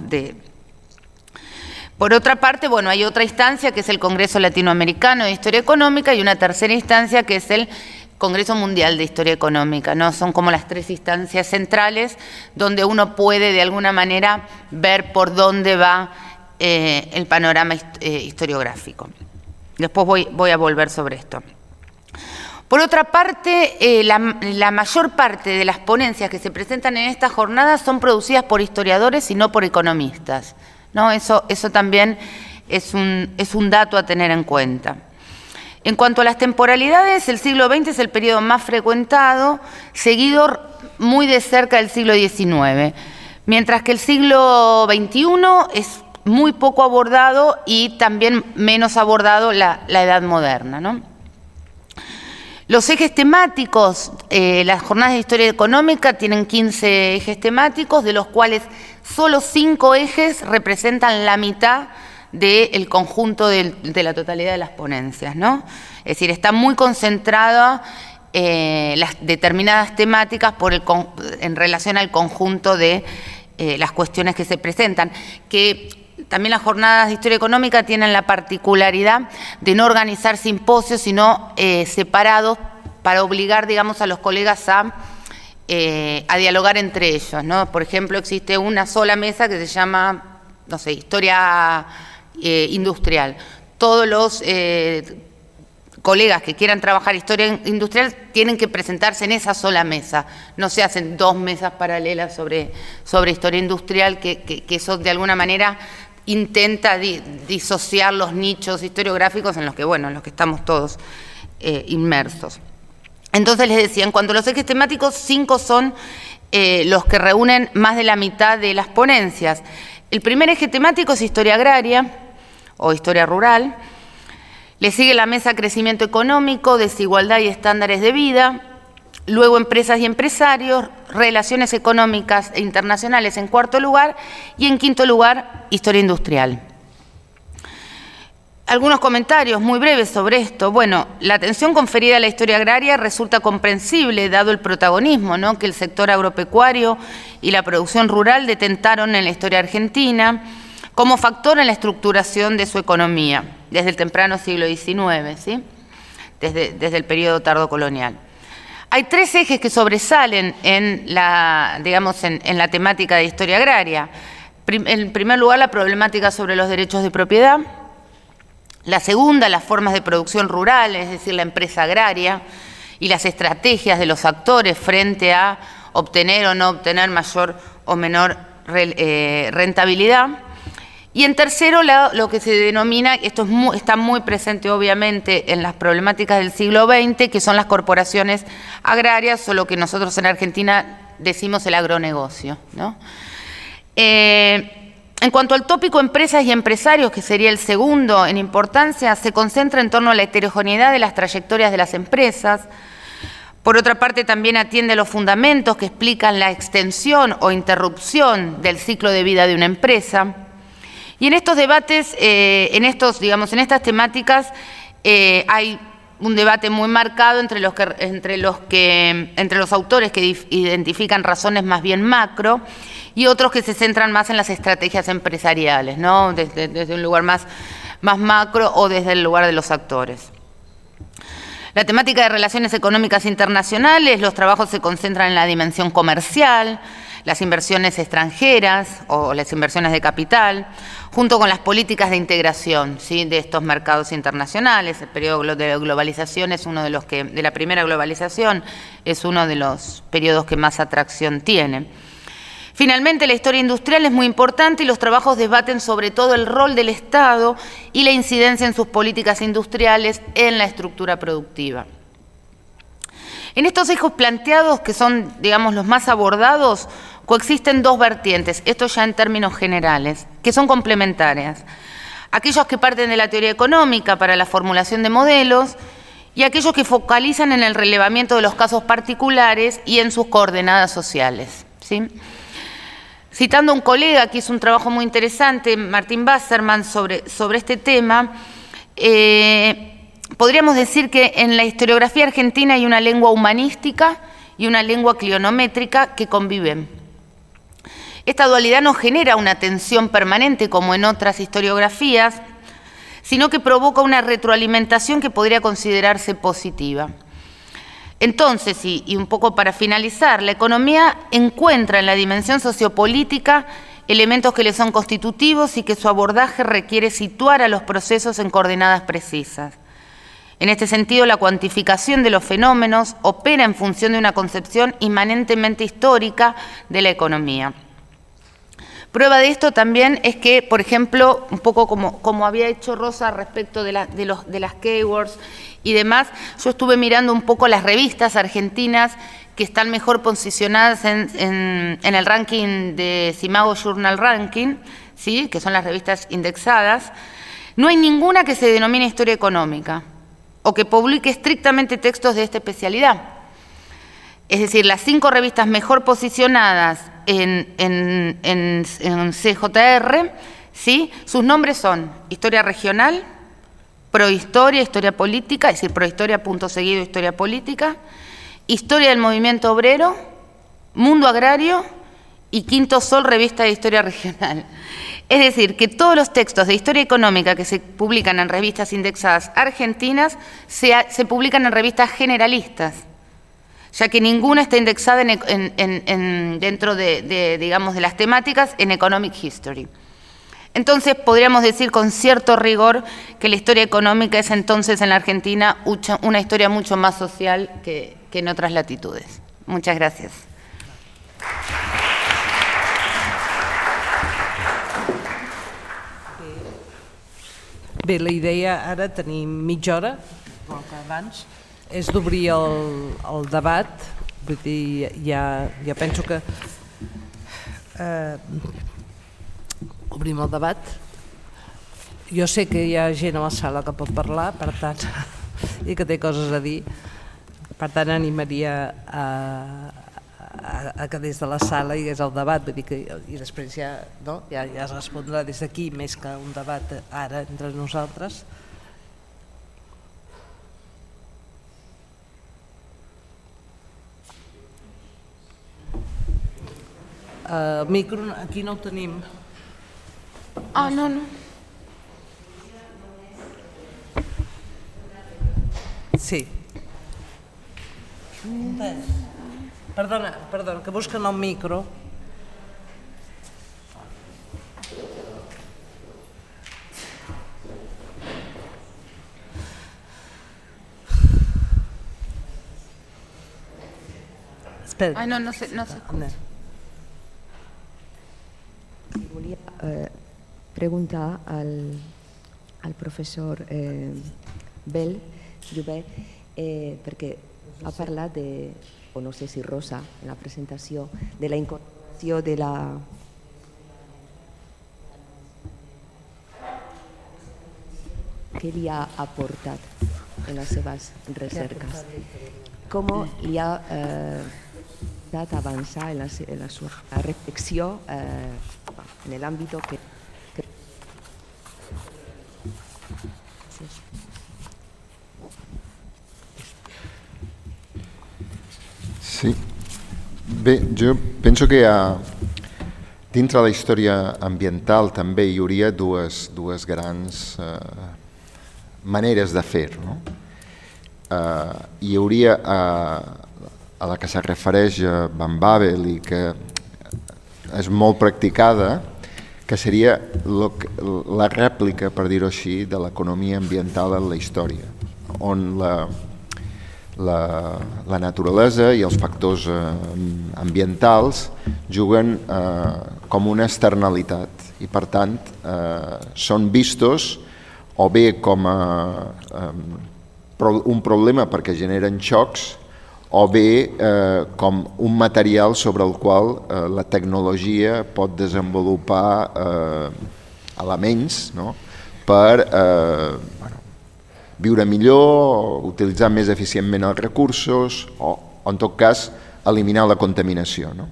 Por otra parte, bueno, hay otra instancia que es el Congreso Latinoamericano de Historia Económica y una tercera instancia que es el Congreso Mundial de Historia Económica, ¿no? Son como las tres instancias centrales donde uno puede de alguna manera ver por dónde va el panorama historiográfico. Después voy a volver sobre esto. Por otra parte, la mayor parte de las ponencias que se presentan en estas jornadas son producidas por historiadores y no por economistas, ¿no? Eso también es un dato a tener en cuenta. En cuanto a las temporalidades, el siglo XX es el periodo más frecuentado, seguido muy de cerca del siglo XIX, mientras que el siglo XXI es muy poco abordado y también menos abordado la Edad Moderna, ¿no? Los ejes temáticos, las jornadas de historia económica tienen 15 ejes temáticos, de los cuales solo 5 ejes representan la mitad del conjunto de la totalidad de las ponencias, ¿no? Es decir, está muy concentrada las determinadas temáticas en relación al conjunto de las cuestiones que se presentan, que también las jornadas de historia económica tienen la particularidad de no organizar simposios, sino separados para obligar, digamos, a los colegas a dialogar entre ellos, ¿no? Por ejemplo, existe una sola mesa que se llama, no sé, historia industrial. Todos los colegas que quieran trabajar historia industrial tienen que presentarse en esa sola mesa. No se hacen 2 mesas paralelas sobre historia industrial, que eso de alguna manera intenta disociar los nichos historiográficos en los que, bueno, en los que estamos todos inmersos. Entonces les decía, en cuanto a los ejes temáticos, 5 son los que reúnen más de la mitad de las ponencias. El primer eje temático es historia agraria o historia rural. Le sigue la mesa crecimiento económico, desigualdad y estándares de vida. Luego empresas y empresarios, relaciones económicas e internacionales en cuarto lugar y en quinto lugar historia industrial. Algunos comentarios muy breves sobre esto. Bueno, la atención conferida a la historia agraria resulta comprensible dado el protagonismo, ¿no?, que el sector agropecuario y la producción rural detentaron en la historia argentina como factor en la estructuración de su economía desde el temprano siglo XIX, ¿sí?, desde el periodo tardocolonial. Hay 3 ejes que sobresalen en la temática de historia agraria. En primer lugar, la problemática sobre los derechos de propiedad. La segunda, las formas de producción rural, es decir, la empresa agraria y las estrategias de los actores frente a obtener o no obtener mayor o menor rentabilidad. Y en tercero, lo que se denomina, esto está muy presente obviamente en las problemáticas del siglo XX, que son las corporaciones agrarias, o lo que nosotros en Argentina decimos el agronegocio, ¿no? En cuanto al tópico empresas y empresarios, que sería el segundo en importancia, se concentra en torno a la heterogeneidad de las trayectorias de las empresas. Por otra parte, también atiende a los fundamentos que explican la extensión o interrupción del ciclo de vida de una empresa. Y en estos debates, en estas temáticas, hay un debate muy marcado entre los autores que identifican razones más bien macro y otros que se centran más en las estrategias empresariales, ¿no?, desde un lugar más macro o desde el lugar de los actores. La temática de relaciones económicas internacionales, los trabajos se concentran en la dimensión comercial, las inversiones extranjeras o las inversiones de capital, junto con las políticas de integración, ¿sí?, de estos mercados internacionales. El periodo de globalización es uno de los que, de la primera globalización, es uno de los periodos que más atracción tiene. Finalmente, la historia industrial es muy importante y los trabajos debaten sobre todo el rol del Estado y la incidencia en sus políticas industriales en la estructura productiva. En estos ejes planteados, que son, digamos, los más abordados, coexisten dos vertientes, esto ya en términos generales, que son complementarias. Aquellos que parten de la teoría económica para la formulación de modelos y aquellos que focalizan en el relevamiento de los casos particulares y en sus coordenadas sociales, ¿sí? Citando a un colega que hizo un trabajo muy interesante, Martín Wasserman, sobre este tema, podríamos decir que en la historiografía argentina hay una lengua humanística y una lengua clionométrica que conviven. Esta dualidad no genera una tensión permanente como en otras historiografías, sino que provoca una retroalimentación que podría considerarse positiva. Entonces, y un poco para finalizar, la economía encuentra en la dimensión sociopolítica elementos que le son constitutivos y que su abordaje requiere situar a los procesos en coordenadas precisas. En este sentido, la cuantificación de los fenómenos opera en función de una concepción inmanentemente histórica de la economía. Prueba de esto también es que, por ejemplo, un poco como había hecho Rosa respecto de las keywords y demás, yo estuve mirando un poco las revistas argentinas que están mejor posicionadas en el ranking de Simago Journal Ranking, ¿sí?, que son las revistas indexadas. No hay ninguna que se denomine historia económica o que publique estrictamente textos de esta especialidad. Es decir, las 5 revistas mejor posicionadas en CJR, ¿sí?, sus nombres son Historia Regional, Prohistoria, Historia Política, es decir, Prohistoria, punto seguido, Historia Política, Historia del Movimiento Obrero, Mundo Agrario y Quinto Sol, Revista de Historia Regional. Es decir, que todos los textos de historia económica que se publican en revistas indexadas argentinas se publican en revistas generalistas, ya que ninguna está indexada dentro digamos, de las temáticas en Economic History. Entonces, podríamos decir con cierto rigor que la historia económica es entonces en la Argentina una historia mucho más social que en otras latitudes. Muchas gracias. Bé, la idea ara, tenim mitja hora, igual que abans, és d'obrir el debat. Vull dir, ja penso que obrim el debat. Jo sé que hi ha gent a la sala que pot parlar, per tant, i que té coses a dir. Per tant, animaria a que des de la sala hi hagués el debat, vull dir que, i després ja es respondrà des d'aquí, més que un debat ara entre nosaltres. El micro aquí no el tenim. Ah, no. Sí. Perdona, que busquen el micro. Espera. Ay, no sé. Volia preguntar al professor Bel Llobet, perquè ha parlat de, o no sé si Rosa, en la presentació, de la incorporació de la... que li ha aportat en les seves recerques. Com li ha dat avançar en la seva reflexió en l'àmbit que... Sí. Bé, jo penso que dintre la història ambiental també hi hauria dues grans maneres de fer, no? Hi hauria a la que se refereix a Van Bavel i que és molt practicada, que seria la rèplica, per dir-ho així, de l'economia ambiental en la història, on la naturalesa i els factors ambientals juguen com una externalitat i, per tant, són vistos o bé com un problema perquè generen xocs o bé com un material sobre el qual la tecnologia pot desenvolupar elements, no? Per viure millor, utilitzar més eficientment els recursos o en tot cas eliminar la contaminació, no?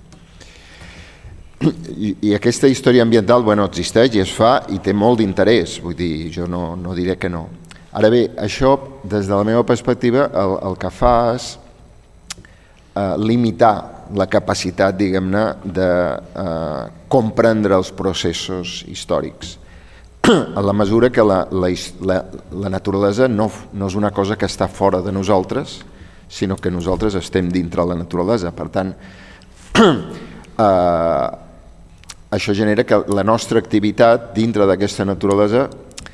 I aquesta història ambiental existeix i es fa i té molt d'interès, vull dir, jo no diré que no. Ara bé, això des de la meva perspectiva el que fa és limitar la capacitat, diguem-ne, de comprendre els processos històrics. En la mesura que la naturalesa no és una cosa que està fora de nosaltres, sinó que nosaltres estem dintre la naturalesa. Per tant, això genera que la nostra activitat dintre d'aquesta naturalesa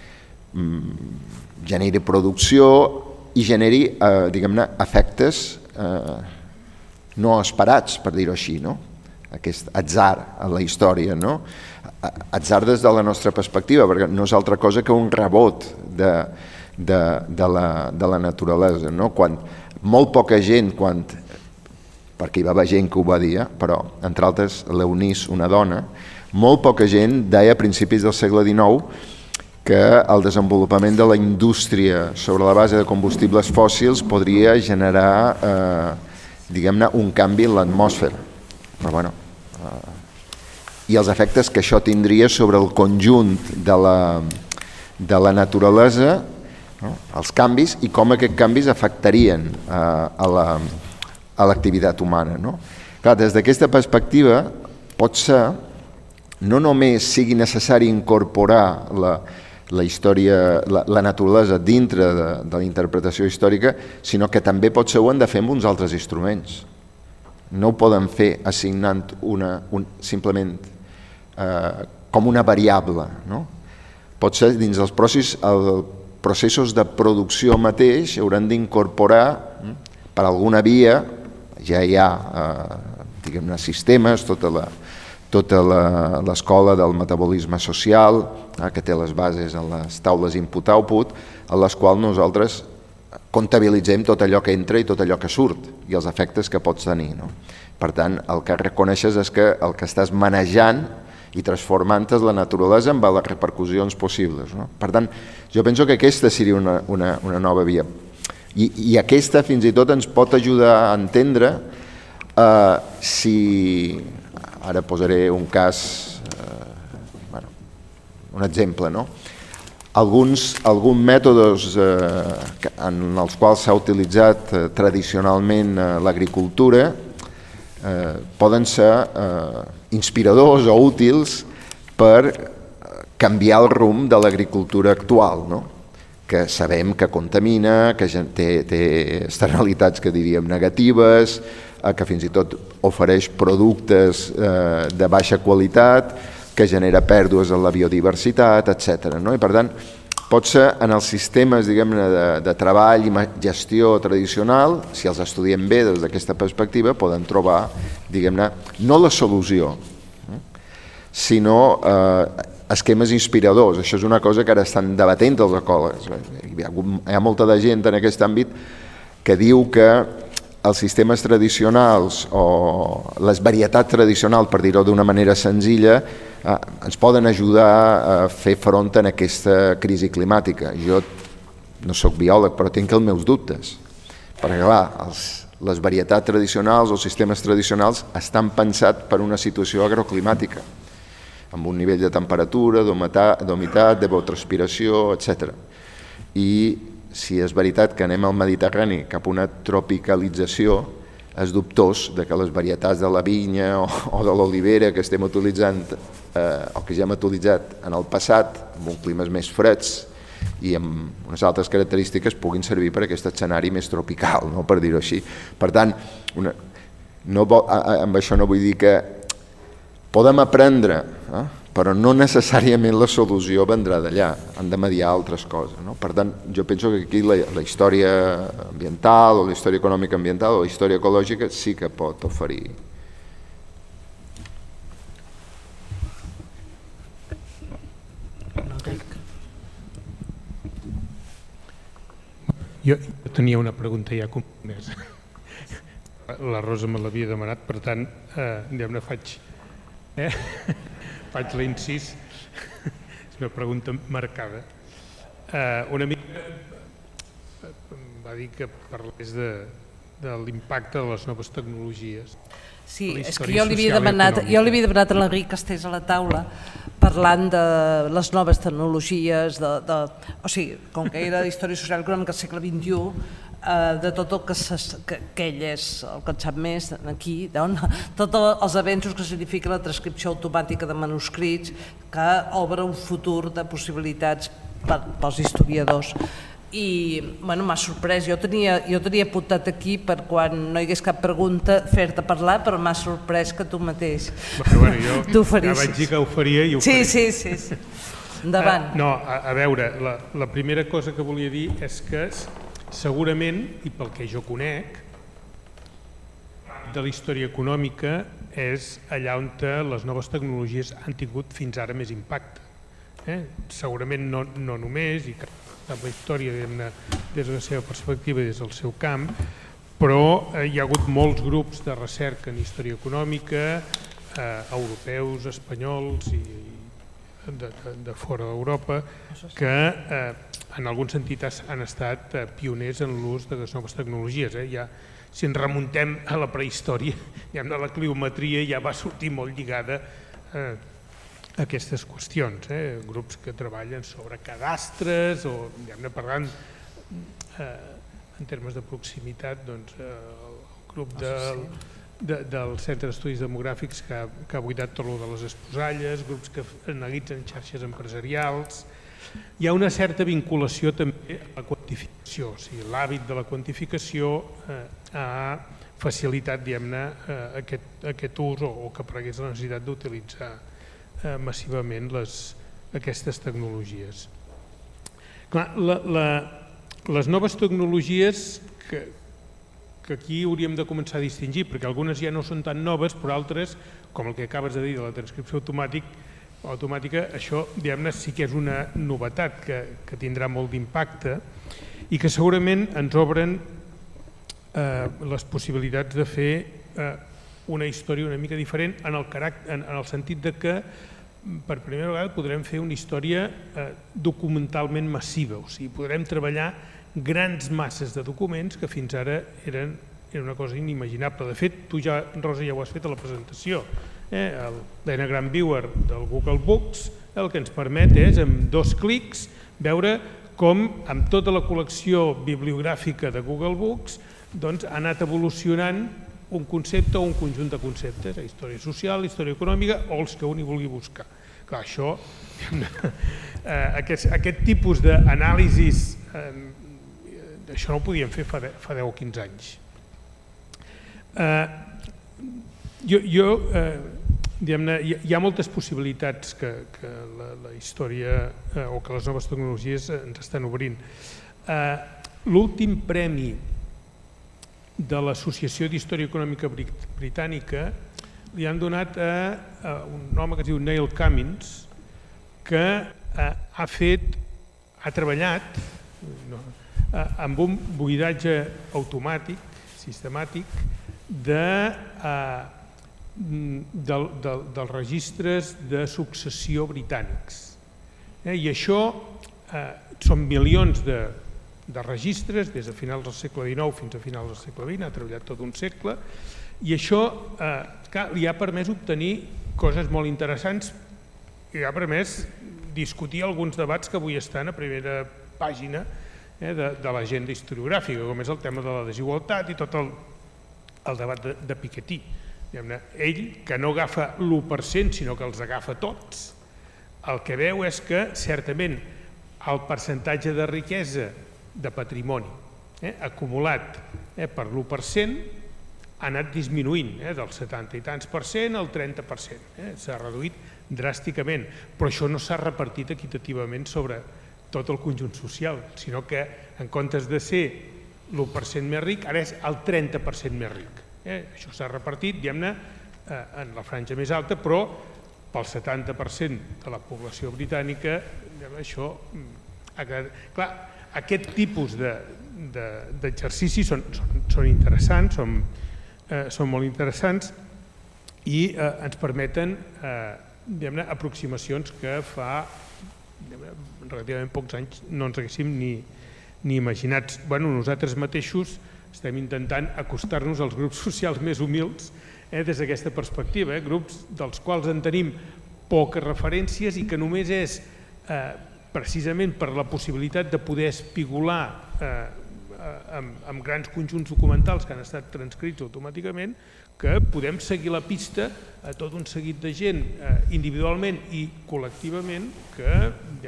generi producció i generi, diguem-ne, efectes no esperats, per dir-ho així, no? Aquest atzar a la història, no? Atzar des de la nostra perspectiva, perquè no és altra cosa que un rebot de la naturalesa, no? Quan molt poca gent, perquè hi va haver gent que ho va dir, però entre altres l'Eunice, una dona, molt poca gent deia a principis del segle XIX que el desenvolupament de la indústria sobre la base de combustibles fòssils podria generar, diguem-ne, un canvi en l'atmosfera. Però bueno, i els efectes que això tindria sobre el conjunt de la naturalesa, no? Els canvis i com aquests canvis afectarien a l'activitat humana, no? Clar, des d'aquesta perspectiva pot ser no només sigui necessari incorporar la història, la naturalesa dintre de la interpretació històrica, sinó que també pot ser ho hem de fer amb uns altres instruments. No ho poden fer assignant simplement com una variable, no? Pot ser dins els processos de producció mateix hauran d'incorporar per alguna via, ja hi ha diguem-ne sistemes, tota l'escola del metabolisme social, que té les bases en les taules input-output, en les quals nosaltres comptabilitzem tot allò que entra i tot allò que surt i els efectes que pots tenir, no? Per tant, el que reconeixes és que el que estàs manejant i transformant és la naturalesa amb les repercussions possibles, no? Per tant, jo penso que aquesta seria una nova via. I aquesta fins i tot ens pot ajudar a entendre si... Ara posaré un cas, un exemple, no? Alguns mètodes en els quals s'ha utilitzat tradicionalment l'agricultura poden ser inspiradors o útils per canviar el rumb de l'agricultura actual, no? Que sabem que contamina, que té externalitats que diríem negatives, que fins i tot ofereix productes de baixa qualitat, que genera pèrdues en la biodiversitat, etc. I per tant, pot ser en els sistemes, diguem-ne, de treball i gestió tradicional, si els estudiem bé des d'aquesta perspectiva, poden trobar, diguem-ne, no la solució, sinó esquemes inspiradors. Això és una cosa que ara estan debatent els ecòlegs. Hi ha molta de gent en aquest àmbit que diu que els sistemes tradicionals o les varietats tradicionals, per dir-ho d'una manera senzilla, ens poden ajudar a fer front a aquesta crisi climàtica. Jo no soc biòleg, però tinc els meus dubtes, perquè clar, les varietats tradicionals o sistemes tradicionals estan pensats per una situació agroclimàtica, amb un nivell de temperatura, d'humitat, d'evapotranspiració, etc. I si és veritat que anem al Mediterrani cap a una tropicalització, és dubtós que les varietats de la vinya o de l'olivera que estem utilitzant o que ja hem utilitzat en el passat, amb uns climes més freds i amb unes altres característiques, puguin servir per aquest escenari més tropical, no? Per dir-ho així. Per tant, amb això no vull dir que podem aprendre, però no necessàriament la solució vendrà d'allà, han de mediar altres coses, no? Per tant, jo penso que aquí la història ambiental o la història econòmica ambiental o la història ecològica sí que pot oferir. Jo tenia una pregunta ja compromesa. la Rosa me l'havia demanat, per tant, diguem-ne, faig l'incís, és una pregunta marcada. Una mica va dir que parlés de l'impacte de les noves tecnologies. Sí, és que jo li havia demanat a l'Enric que estigués a la taula parlant de les noves tecnologies, o sigui, com que era d'història social i econòmica del segle XXI, de tot el que ell és el que en sap més aquí, tots els avenços que significa la transcripció automàtica de manuscrits, que obre un futur de possibilitats pels historiadors. I m'ha sorprès, jo tenia apuntat aquí per quan no hi hagués cap pregunta fer-te parlar, però m'ha sorprès que tu mateix t'ho faries. Ja vaig dir que ho faria i ho faré. Sí. Endavant. No, a veure, la primera cosa que volia dir és que segurament, i pel que jo conec, de la història econòmica és allà on les noves tecnologies han tingut fins ara més impacte. Segurament no només, i que la història des de la seva perspectiva, des del seu camp, però hi ha hagut molts grups de recerca en història econòmica, europeus, espanyols i de fora d'Europa, que en algun sentit han estat pioners en l'ús de les noves tecnologies. Si ens remuntem a la prehistòria, la cliometria ja va sortir molt lligada a aquestes qüestions, grups que treballen sobre cadastres o, parlant en termes de proximitat, el grup del Centre d'Estudis Demogràfics que ha buidat tot de les esposalles, grups que analitzen xarxes empresarials. Hi ha una certa vinculació també a la quantificació, o sigui, l'hàbit de la quantificació ha facilitat aquest ús o que aparegués la necessitat d'utilitzar massivament aquestes tecnologies. Les noves tecnologies que aquí hauríem de començar a distingir, perquè algunes ja no són tan noves, però altres, com el que acabes de dir de la transcripció automàtica, això sí que és una novetat que tindrà molt d'impacte i que segurament ens obren les possibilitats de fer una història una mica diferent en el sentit que per primera vegada podrem fer una història documentalment massiva, o sigui, podrem treballar grans masses de documents que fins ara eren una cosa inimaginable. De fet, tu ja, Rosa, ja ho has fet a la presentació. L'Enagram Viewer del Google Books el que ens permet és, amb 2 clics, veure com amb tota la col·lecció bibliogràfica de Google Books ha anat evolucionant un concepte o un conjunt de conceptes, història social, història econòmica o els que un hi vulgui buscar. Clar, això, aquest tipus d'anàlisis, això no ho podíem fer fa 10 o 15 anys. Hi ha moltes possibilitats que la història o que les noves tecnologies ens estan obrint. L'últim premi de l'Associació d'Història Econòmica Britànica li han donat a un home que es diu Neil Cummins, que ha treballat amb un buidatge automàtic, sistemàtic, dels registres de successió britànics. I això són milions de registres des de finals del segle XIX fins a finals del segle XX, ha treballat tot un segle, i això li ha permès obtenir coses molt interessants i ha permès discutir alguns debats que avui estan a primera pàgina de l'agenda historiogràfica, com és el tema de la desigualtat i tot el debat de Piketty. Ell, que no agafa l'1%, sinó que els agafa tots, el que veu és que, certament, el percentatge de riquesa de patrimoni acumulat per l'1% ha anat disminuint del 70 i tants per cent al 30%. S'ha reduït dràsticament, però això no s'ha repartit equitativament sobre tot el conjunt social, sinó que en comptes de ser l'1% més ric, ara és el 30% més ric. Això s'ha repartit, diguem-ne, en la franja més alta, però pel 70% de la població britànica això ha quedat... Clar, aquest tipus d'exercicis són interessants, són molt interessants i ens permeten aproximacions que fa relativament pocs anys no ens haguéssim ni imaginats. Nosaltres mateixos estem intentant acostar-nos als grups socials més humils des d'aquesta perspectiva, grups dels quals en tenim poques referències i que només és precisament per la possibilitat de poder espigolar amb grans conjunts documentals que han estat transcrits automàticament, que podem seguir la pista a tot un seguit de gent individualment i col·lectivament que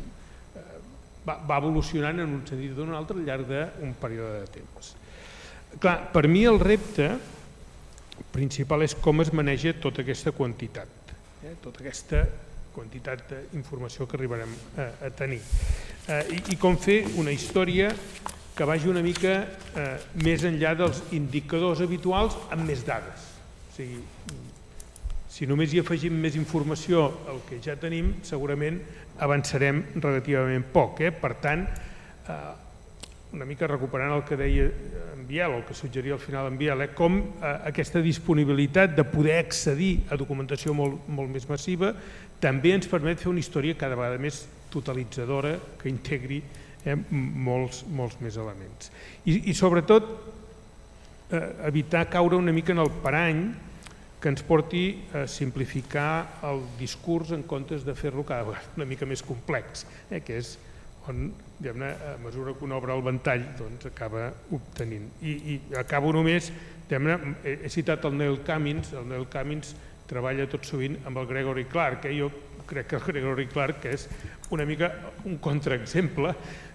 va evolucionant en un sentit o en un altre al llarg d'un període de temps. Clar, per mi el repte principal és com es maneja tota aquesta quantitat, tota aquesta quantitat d'informació que arribarem a tenir i com fer una història que vagi una mica més enllà dels indicadors habituals amb més dades. O sigui, si només hi afegim més informació al que ja tenim, segurament avançarem relativament poc. Per tant, una mica recuperant el que deia en Biel, o el que suggeria al final en Biel, com aquesta disponibilitat de poder accedir a documentació molt més massiva també ens permet fer una història cada vegada més totalitzadora que integri molts més elements. I sobretot evitar caure una mica en el parany que ens porti a simplificar el discurs en comptes de fer-lo cada vegada una mica més complex, que és on, a mesura que un obre el ventall, acaba obtenint. I acabo només, he citat el Neil Cummins treballa tot sovint amb el Gregory Clark. Jo crec que el Gregory Clark és una mica un contraexemple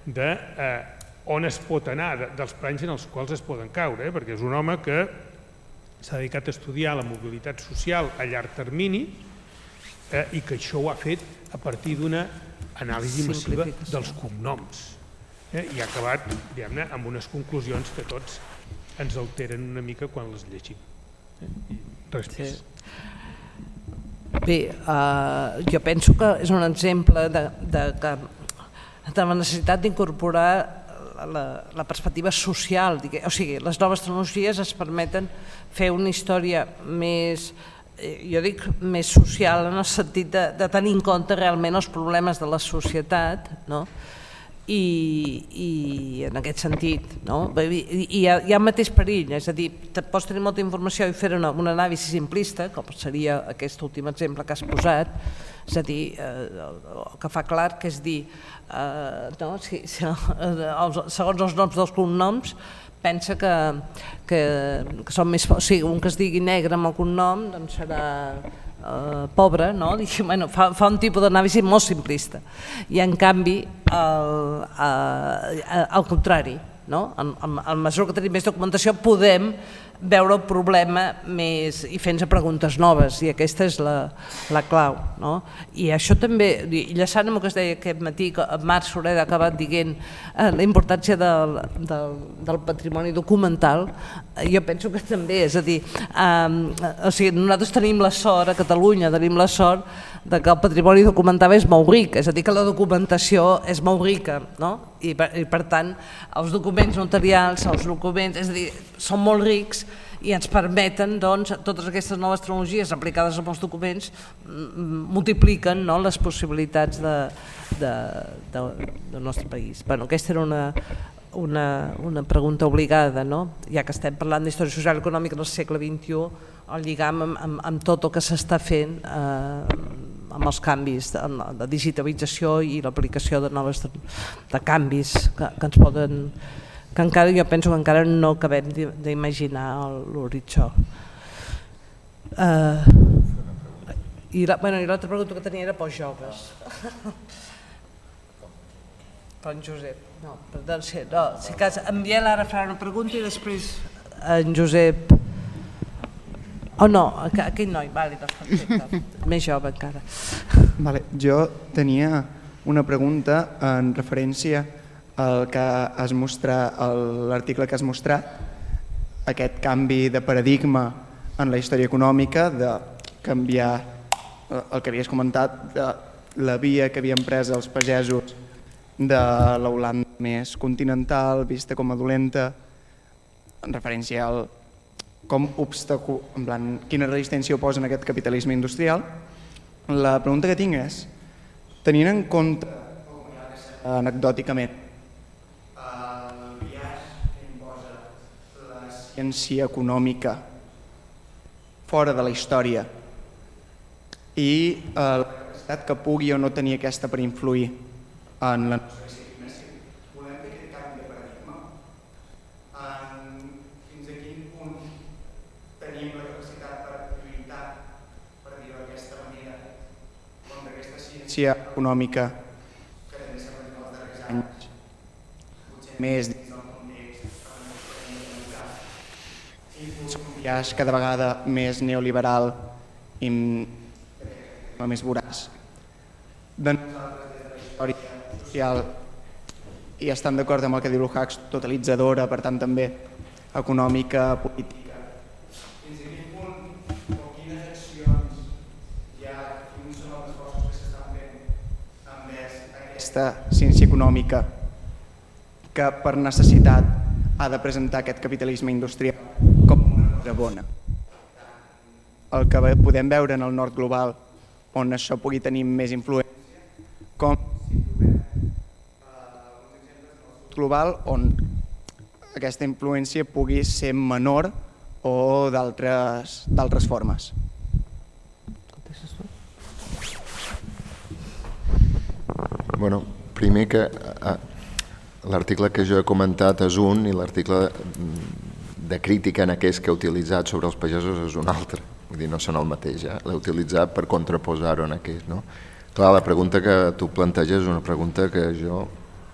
d'on es pot anar, dels paranys en els quals es poden caure, perquè és un home que s'ha dedicat a estudiar la mobilitat social a llarg termini i que això ho ha fet a partir d'una anàlisi massiva dels cognoms i ha acabat amb unes conclusions que tots ens alteren una mica quan les llegim. Res més. Bé, jo penso que és un exemple de la necessitat d'incorporar la perspectiva social. O sigui, les noves tecnologies es permeten fer una història més, jo dic, més social en el sentit de tenir en compte realment els problemes de la societat, no? I en aquest sentit, no? Hi ha el mateix perill, és a dir, pots tenir molta informació i fer una anàlisi simplista, com seria aquest últim exemple que has posat, és a dir, el que fa clar que és dir, segons els noms dels cognoms, pensa que són més... O sigui, un que es digui negre amb el cognom doncs serà pobre, no? Fa un tipus d'anàlisi molt simplista. I en canvi, al contrari, a mesura que tenim més documentació podem veure el problema més i fer-nos preguntes noves, i aquesta és la clau. I això també, enllaçant amb el que es deia aquest matí, que Marc Sureda ha acabat dient la importància del patrimoni documental, jo penso que també, és a dir, nosaltres tenim la sort, a Catalunya tenim la sort que el patrimoni documental és molt ric, és a dir, que la documentació és molt rica, i per tant els documents notarials, els documents, és a dir, són molt rics i ens permeten, doncs, totes aquestes noves tecnologies aplicades als documents multipliquen les possibilitats del nostre país. Aquesta era una pregunta obligada, ja que estem parlant d'història social i econòmica del segle XXI, el lligam amb tot el que s'està fent amb els canvis de digitalització i l'aplicació de canvis que ens poden, que encara jo penso que encara no acabem d'imaginar l'horitzó. I l'altra pregunta que tenia era pels joves. Per en Josep. No, perdó, si cas, en Biel ara farà una pregunta i després en Josep... Oh no, aquell noi, perfecte, més jove encara. Jo tenia una pregunta en referència al que has mostrat, l'article que has mostrat, aquest canvi de paradigma en la història econòmica, de canviar el que havies comentat, de la via que havien pres els pagesos de l'Holanda més continental, vista com a dolenta, en referència quina resistència oposen a aquest capitalisme industrial. La pregunta que tinc és, tenint en compte, anecdòticament, el biaix que imposa la ciència econòmica fora de la història i la capacitat que pugui o no tenir aquesta per influir en la nostra disciplina, volem fer aquest canvi de paradigma. Fins a quin punt tenim la capacitat per lluitar, per dir-ho d'aquesta manera, contra aquesta ciència econòmica que també s'ha fet els darrers anys, potser més dins del context i un biaix cada vegada més neoliberal i més voraç. De nosaltres, des de la història social, i estan d'acord amb el que diu Lukács, totalitzadora, per tant també econòmica, política. Fins a quin punt o quines accions hi ha, quins són els esforços que s'estan fent envers aquesta ciència econòmica que per necessitat ha de presentar aquest capitalisme industrial com una cosa bona. El que podem veure en el nord global, on això pugui tenir més influència, com global on aquesta influència pugui ser menor o d'altres formes. Bueno, primer que l'article que jo he comentat és un i l'article de crítica en aquest que he utilitzat sobre els pagesos és un altre. Vull dir, no són el mateix, l'he utilitzat per contraposar-ho en aquest, no? Clar, la pregunta que tu planteges és una pregunta que jo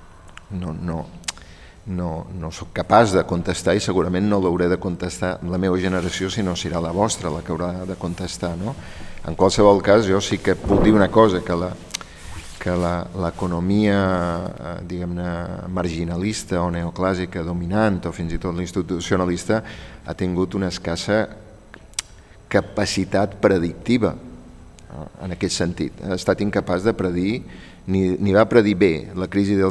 no soc capaç de contestar i segurament no l'hauré de contestar la meva generació, sinó serà la vostra la que haurà de contestar, no? En qualsevol cas, jo sí que puc dir una cosa, que l'economia, diguem-ne, marginalista o neoclàssica dominant o fins i tot l'institucionalista ha tingut una escassa capacitat predictiva en aquest sentit. Ha estat incapaç de predir, ni va predir bé la crisi del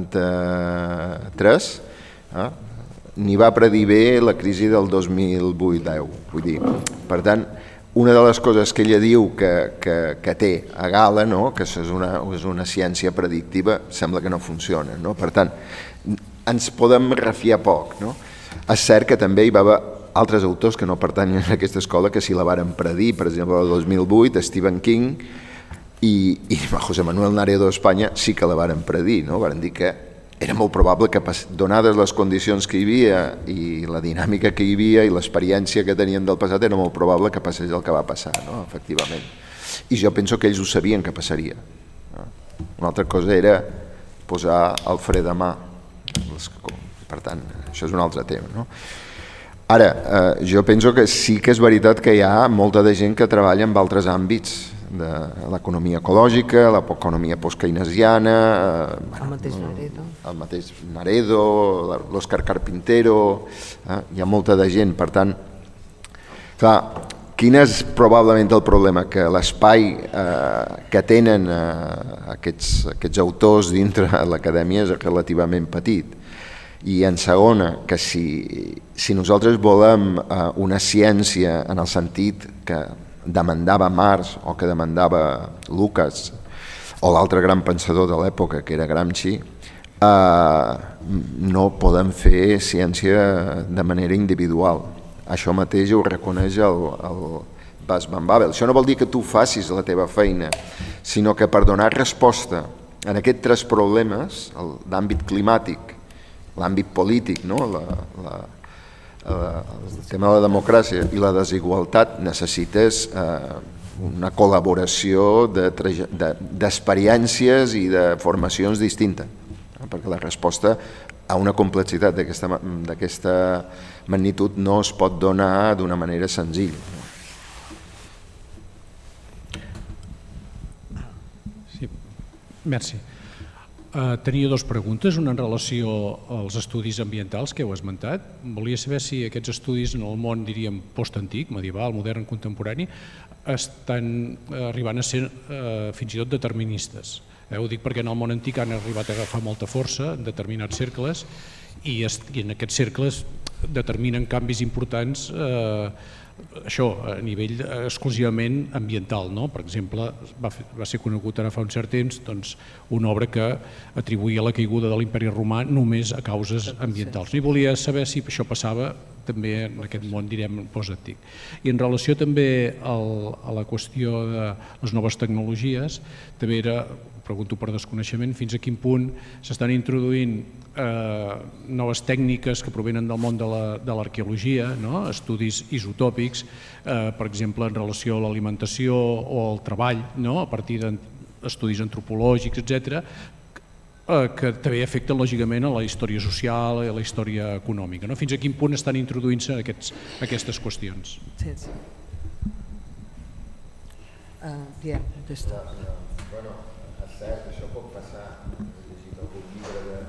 73, ni va predir bé la crisi del 2008-10. Vull dir, per tant, una de les coses que ella diu que té a gala, no? Que és una ciència predictiva, sembla que no funciona, no? Per tant, ens podem refiar poc, no? És cert que també hi va haver altres autors que no pertanyen a aquesta escola que si la varen predir, per exemple el 2008, Stephen King i José Manuel Naredo d'Espanya sí que la varen predir, no? Varen dir que era molt probable que, donades les condicions que hi havia i la dinàmica que hi havia i l'experiència que tenien del passat, era molt probable que passés el que va passar, no? Efectivament. I jo penso que ells ho sabien que passaria. Una altra cosa era posar el fre de mà. Per tant, això és un altre tema, no? Ara, jo penso que sí que és veritat que hi ha molta de gent que treballa en altres àmbits de l'economia ecològica, l'economia postkeynesiana, el mateix Naredo, l'Òscar Carpintero, hi ha molta de gent, per tant, clar, quin és probablement el problema? Que l'espai que tenen aquests autors dintre l'acadèmia és relativament petit. I en segona, que si nosaltres volem una ciència en el sentit que demandava Marx o que demandava Lukács o l'altre gran pensador de l'època que era Gramsci, no podem fer ciència de manera individual. Això mateix ho reconeix el Bas van Babel. Això no vol dir que tu facis la teva feina, sinó que per donar resposta a aquests tres problemes, l'àmbit climàtic, l'àmbit polític, no? El tema de la democràcia i la desigualtat, necessites una col·laboració d'experiències i de formacions distintes, perquè la resposta a una complexitat d'aquesta magnitud no es pot donar d'una manera senzilla. Sí, merci. Tenia dues preguntes, una en relació als estudis ambientals que heu esmentat. Volia saber si aquests estudis en el món, diríem, postantic, medieval, modern, contemporani, estan arribant a ser fins i tot deterministes. Ho dic perquè en el món antic han arribat a agafar molta força en determinats cercles i en aquests cercles determinen canvis importants això a nivell exclusivament ambiental, no? Per exemple, va ser conegut ara fa un cert temps una obra que atribuïa la caiguda de l'imperi romà només a causes ambientals. I volia saber si això passava també en aquest món, direm, postantic. I en relació també a la qüestió de les noves tecnologies, també era, pregunto per desconeixement, fins a quin punt s'estan introduint noves tècniques que provenen del món de l'arqueologia, estudis isotòpics, per exemple, en relació a l'alimentació o al treball, a partir d'estudis antropològics, etc., que també afecten lògicament a la història social i a la història econòmica. Fins a quin punt estan introduint-se aquestes qüestions? Sí, sí. Bien, contesta. Bueno, és cert, això pot passar. He llegit algun llibre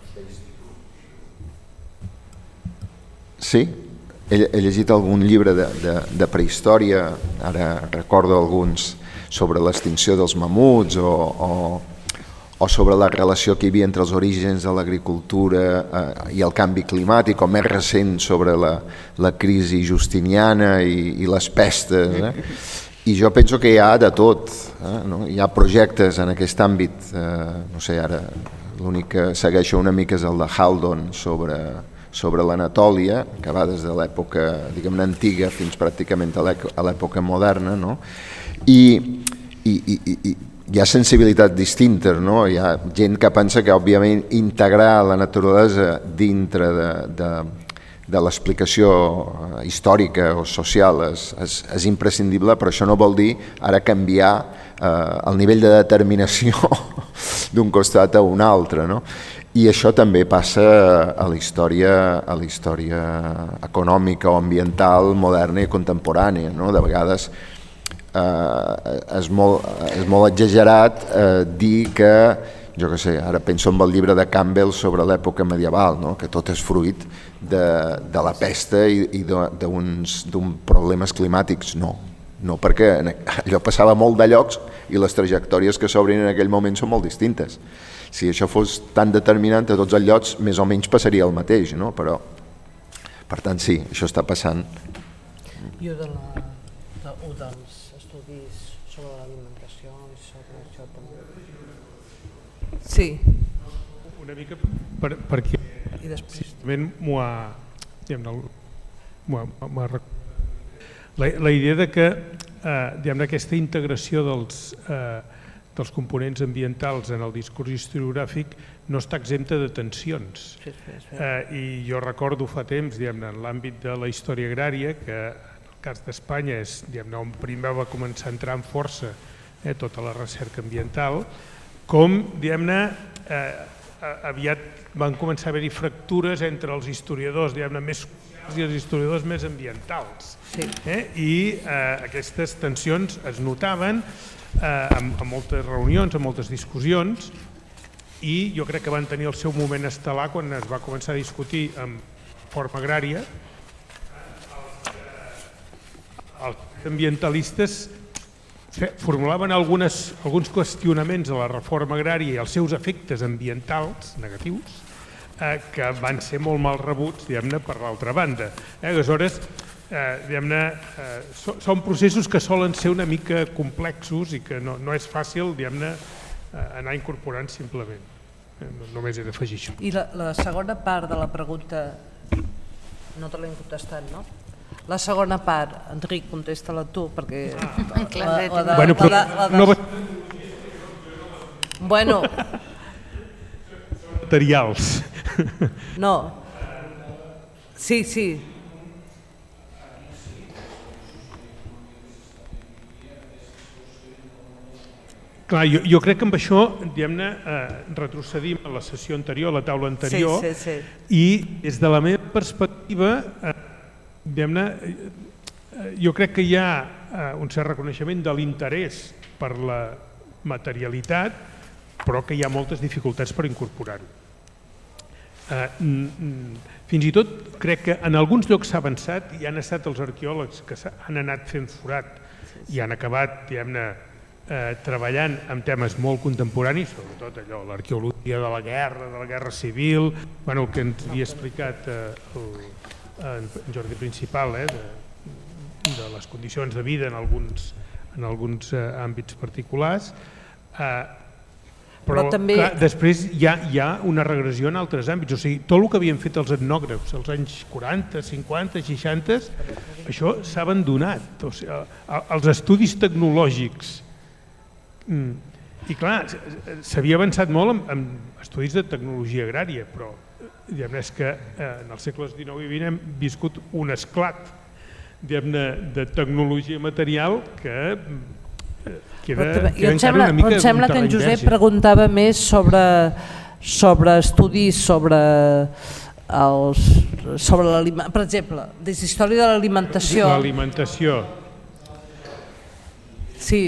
Sí, he llegit algun llibre de prehistòria, ara recordo alguns sobre l'extinció dels mamuts o sobre la relació que hi havia entre els orígens de l'agricultura i el canvi climàtic, o més recent sobre la crisi justiniana i les pestes. I jo penso que hi ha de tot, hi ha projectes en aquest àmbit, no sé, ara l'únic que segueixo una mica és el de Haldon sobre l'Anatòlia, que va des de l'època, diguem-ne, antiga fins pràcticament a l'època moderna, i hi ha sensibilitats distintes, hi ha gent que pensa que, òbviament, integrar la naturalesa dintre de l'explicació històrica o social és imprescindible, però això no vol dir ara canviar el nivell de determinació d'un costat a un altre, I això també passa a la història econòmica o ambiental moderna i contemporània. De vegades és molt exagerat dir que, jo què sé, ara penso en el llibre de Campbell sobre l'època medieval, que tot és fruit de la pesta i d'uns problemes climàtics. No, perquè allò passava molt de llocs i les trajectòries que s'obrin en aquell moment són molt distintes. Si això fos tan determinant a tots els llocs, més o menys passaria el mateix, però, per tant, sí, això està passant. Jo dels estudis sobre l'alimentació i sobre això també. Sí. Una mica perquè m'ho ha la idea de que aquesta integració dels components ambientals en el discurs historiogràfic no està exempta de tensions. I jo recordo fa temps, en l'àmbit de la història agrària, que en el cas d'Espanya és on primer va començar a entrar amb força tota la recerca ambiental, com aviat van començar a haver-hi fractures entre els historiadors més socials i els historiadors més ambientals. I aquestes tensions es notaven a moltes reunions, a moltes discussions, i jo crec que van tenir el seu moment estel·lar quan es va començar a discutir en forma agrària. Els ambientalistes formulaven alguns qüestionaments a la reforma agrària i als seus efectes ambientals negatius que van ser molt mal rebuts per l'altra banda. Aleshores, són processos que solen ser una mica complexos i que no és fàcil anar incorporant simplement. Només he d'afegir això. I la segona part de la pregunta no te l'hem contestat, no? La segona part, Enric, contesta-la tu, perquè... Bueno... Materials. No. Sí, sí. Clar, jo crec que amb això, retrocedim a la sessió anterior, a la taula anterior, i des de la meva perspectiva, jo crec que hi ha un cert reconeixement de l'interès per la materialitat, però que hi ha moltes dificultats per incorporar-ho. Fins i tot crec que en alguns llocs s'ha avançat i han estat els arqueòlegs que han anat fent forat i han acabat, treballant en temes molt contemporanis, sobretot allò, l'arqueologia de la guerra civil, el que ens havia explicat en Jordi Principal, de les condicions de vida en alguns àmbits particulars, però també després hi ha una regressió en altres àmbits. O sigui, tot el que havien fet els etnògrafs als anys 40, 50, 60, això s'ha abandonat. O sigui, els estudis tecnològics. I clar, s'havia avançat molt en estudis de tecnologia agrària, però és que en els segles XIX i XX hem viscut un esclat de tecnologia material que queda encara una mica un terreny verge. Em sembla que en Josep preguntava més sobre estudis sobre l'aliment, per exemple, des d'història de l'alimentació. L'alimentació. Sí.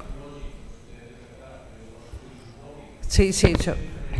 Sí, això.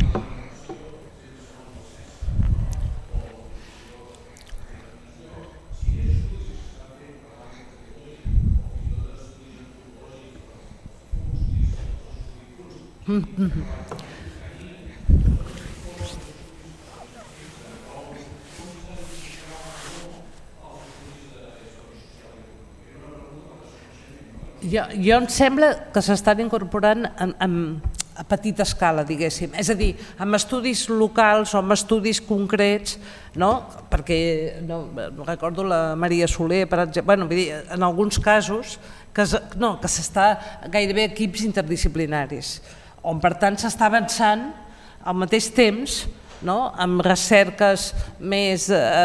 Jo em sembla que s'estan incorporant a petita escala, diguéssim, és a dir, amb estudis locals o amb estudis concrets, perquè recordo la Maria Soler, per exemple, en alguns casos que s'està gairebé equips interdisciplinaris, on per tant s'està avançant al mateix temps amb recerques més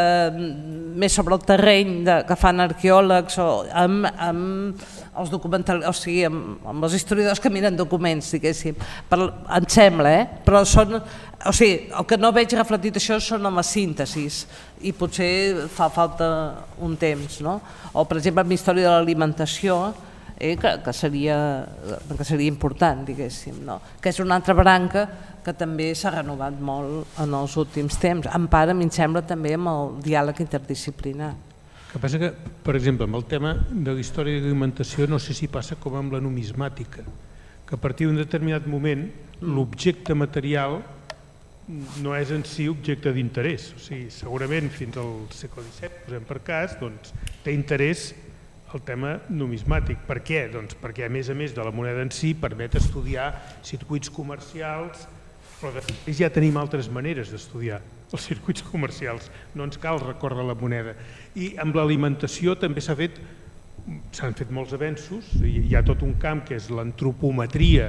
sobre el terreny que fan arqueòlegs o amb els documentals, o sigui, amb els historiadors que miren documents, diguéssim, em sembla, però el que no veig reflectit això són amb les síntesis i potser fa falta un temps, o per exemple amb història de l'alimentació, que seria important, diguéssim, que és una altra branca que també s'ha renovat molt en els últims temps, en part, a mi em sembla, també amb el diàleg interdisciplinar. El que passa que, per exemple, amb el tema de la història de l'alimentació no sé si passa com amb la numismàtica, que a partir d'un determinat moment l'objecte material no és en si objecte d'interès. O sigui, segurament fins al segle XVII, posem per cas, té interès el tema numismàtic. Per què? Doncs perquè a més de la moneda en si permet estudiar circuits comercials, però després ja tenim altres maneres d'estudiar els circuits comercials, no ens cal recórrer la moneda. I amb l'alimentació també s'han fet molts avenços, hi ha tot un camp que és l'antropometria,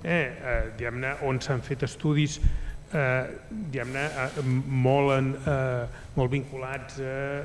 on s'han fet estudis molt vinculats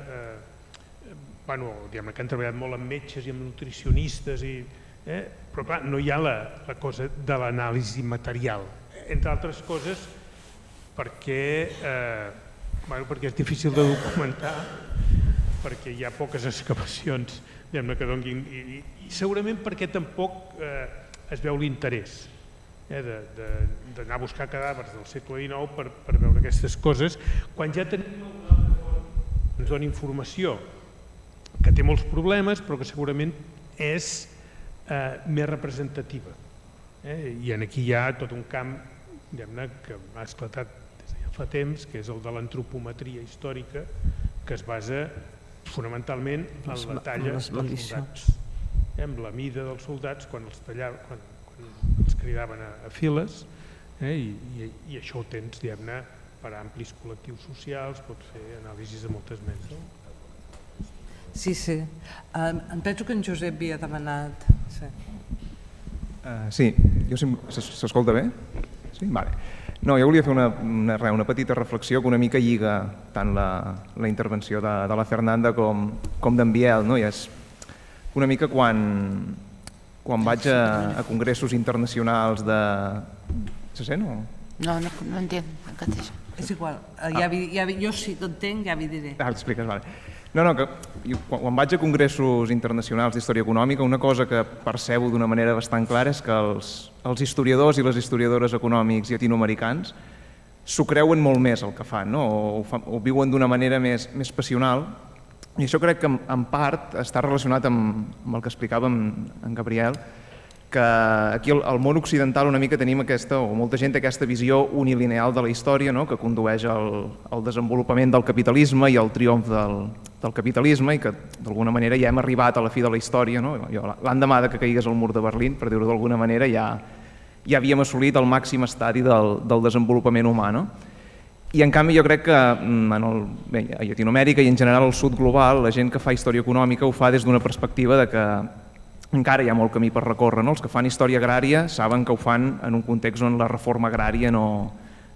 que han treballat molt amb metges i amb nutricionistes, però clar, no hi ha la cosa de l'anàlisi material, entre altres coses perquè és difícil de documentar, perquè hi ha poques excavacions que donguin, i segurament perquè tampoc es veu l'interès d'anar a buscar cadàvers del segle XIX per veure aquestes coses, quan ja tenim una altra font que ens dona informació que té molts problemes però que segurament és més representativa. I aquí hi ha tot un camp que ha esclatat des de ja fa temps, que és el de l'antropometria històrica, que es basa fonamentalment en la talla dels soldats, amb la mida dels soldats quan els cridaven a files, i això ho tens per amplis col·lectius socials, pots fer anàlisis de moltes menes. Sí. Em penso que en Josep havia demanat. Sí, s'escolta bé? Sí? Vale. No, jo volia fer una petita reflexió que una mica lliga tant la intervenció de la Fernanda com d'en Biel. I és una mica quan vaig a congressos internacionals de... Se sent o...? No entiendo, en castellano. És igual, jo sí que entenc, ja vi diré. Expliques, vale. No, que quan vaig a congressos internacionals d'història econòmica, una cosa que percebo d'una manera bastant clara és que els historiadors i les historiadores econòmics llatinoamericans s'ho creuen molt més el que fan, o viuen d'una manera més passional, i això crec que en part està relacionat amb el que explicava en Gabriel, que aquí al món occidental una mica tenim aquesta, o molta gent té aquesta visió unilineal de la història, no? Que condueix al desenvolupament del capitalisme i al triomf del capitalisme, i que d'alguna manera ja hem arribat a la fi de la història. No? L'endemà que caigués el mur de Berlín, per dir-ho d'alguna manera, ja havíem assolit el màxim estadi del desenvolupament humà. No? I en canvi jo crec que a Llatinoamèrica i en general al sud global la gent que fa història econòmica ho fa des d'una perspectiva de que encara hi ha molt camí per recórrer. No? Els que fan història agrària saben que ho fan en un context on la reforma agrària no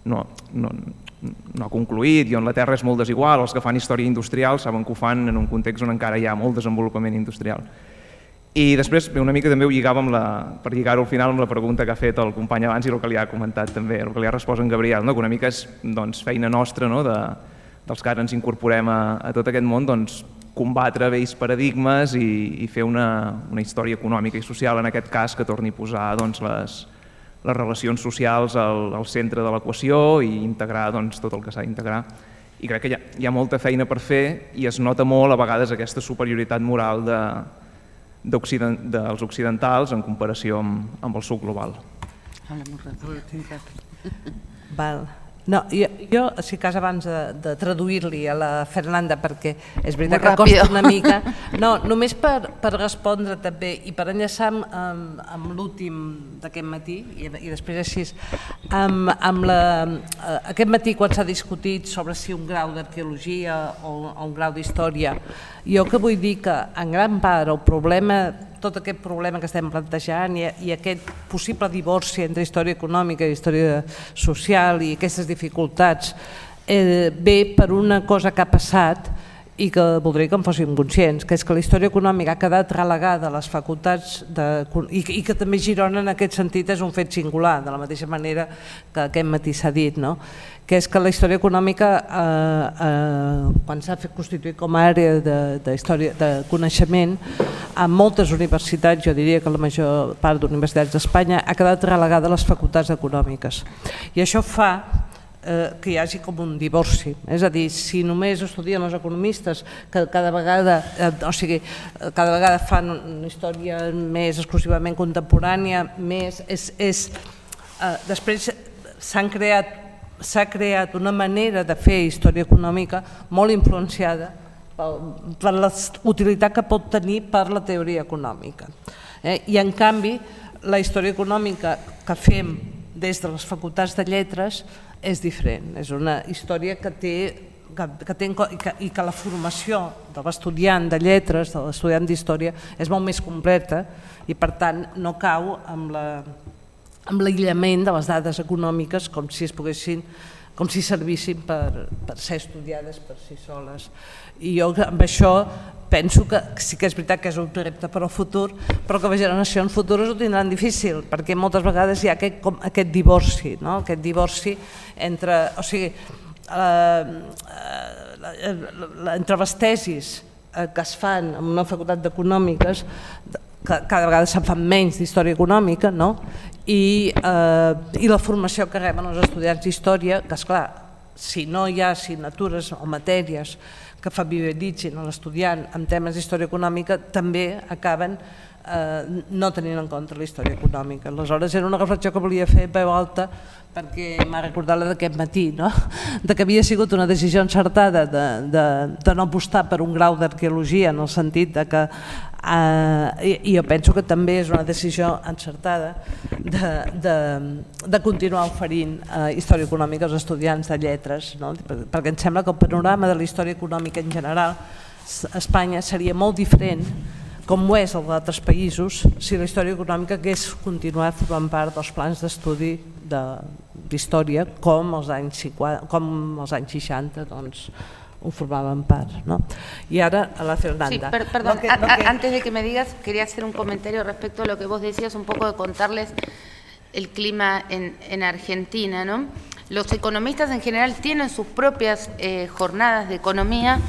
ha concluït i on la terra és molt desigual. Els que fan història industrial saben que ho fan en un context on encara hi ha molt desenvolupament industrial. I després una mica també ho lligava per lligar-ho al final amb la pregunta que ha fet el company abans i el que li ha comentat també, el que li ha respost en Gabriel, no? Que una mica és feina nostra, no? dels que ara ens incorporem a tot aquest món, combatre vells paradigmes i fer una història econòmica i social, en aquest cas, que torni a posar les relacions socials al centre de l'equació i integrar tot el que s'ha d'integrar. I crec que hi ha molta feina per fer i es nota molt a vegades aquesta superioritat moral dels occidentals en comparació amb el sud global. Val. No, jo, si cas, abans de traduir-li a la Fernanda, perquè és veritat que costa una mica, no, només per respondre també i per enllaçar amb l'últim d'aquest matí, i després així, aquest matí quan s'ha discutit sobre si un grau d'arqueologia o un grau d'història, jo que vull dir que en gran part el problema, tot aquest problema que estem plantejant i aquest possible divorci entre història econòmica i història social i aquestes dificultats ve per una cosa que ha passat i que voldria que en fóssim conscients, que és que la història econòmica ha quedat relegada a les facultats i que també Girona en aquest sentit és un fet singular, de la mateixa manera que aquest matí s'ha dit, no? Que és que la història econòmica, quan s'ha constituït com a àrea de coneixement, en moltes universitats, jo diria que la major part d'universitats d'Espanya, ha quedat relegada a les facultats econòmiques. I això fa que hi hagi com un divorci, és a dir, si només estudien els economistes que cada vegada fan una història més exclusivament contemporània, després s'ha creat una manera de fer història econòmica molt influenciada per la utilitat que pot tenir per la teoria econòmica. I en canvi, la història econòmica que fem des de les facultats de lletres és diferent, és una història que té i que la formació de l'estudiant de lletres, de l'estudiant d'història, és molt més completa i per tant no cau amb l'aïllament de les dades econòmiques com si servissin per ser estudiades per si soles. I jo amb això penso que sí que és veritat que és un repte per al futur, però que les generacions futures ho tindran difícil, perquè moltes vegades hi ha aquest divorci, aquest divorci entre les tesis que es fan en una facultat d'econòmiques, que cada vegada se'n fan menys d'història econòmica, i la formació que reben els estudiants d'història, que esclar, si no hi ha assignatures o matèries que familiaritzin l'estudiant amb temes d'història econòmica, també acaben no tenint en compte la història econòmica. Aleshores era una reflexió que volia fer veu alta perquè m'ha recordat la d'aquest matí, de que havia sigut una decisió encertada de no apostar per un grau d'arqueologia, en el sentit que i jo penso que també és una decisió encertada de continuar oferint història econòmica als estudiants de lletres, perquè em sembla que el panorama de la història econòmica en general a Espanya seria molt diferent, com ho és el d'altres països, si la història econòmica hagués continuat formant part dels plans d'estudi d'història com els anys 60 ho formaban part, ¿no? Y ahora a la Fernanda. Sí, perdón, antes de que me digas, quería hacer un comentario respecto a lo que vos decías, un poco de contarles el clima en Argentina, ¿no? Los economistas en general tienen sus propias jornadas de economía.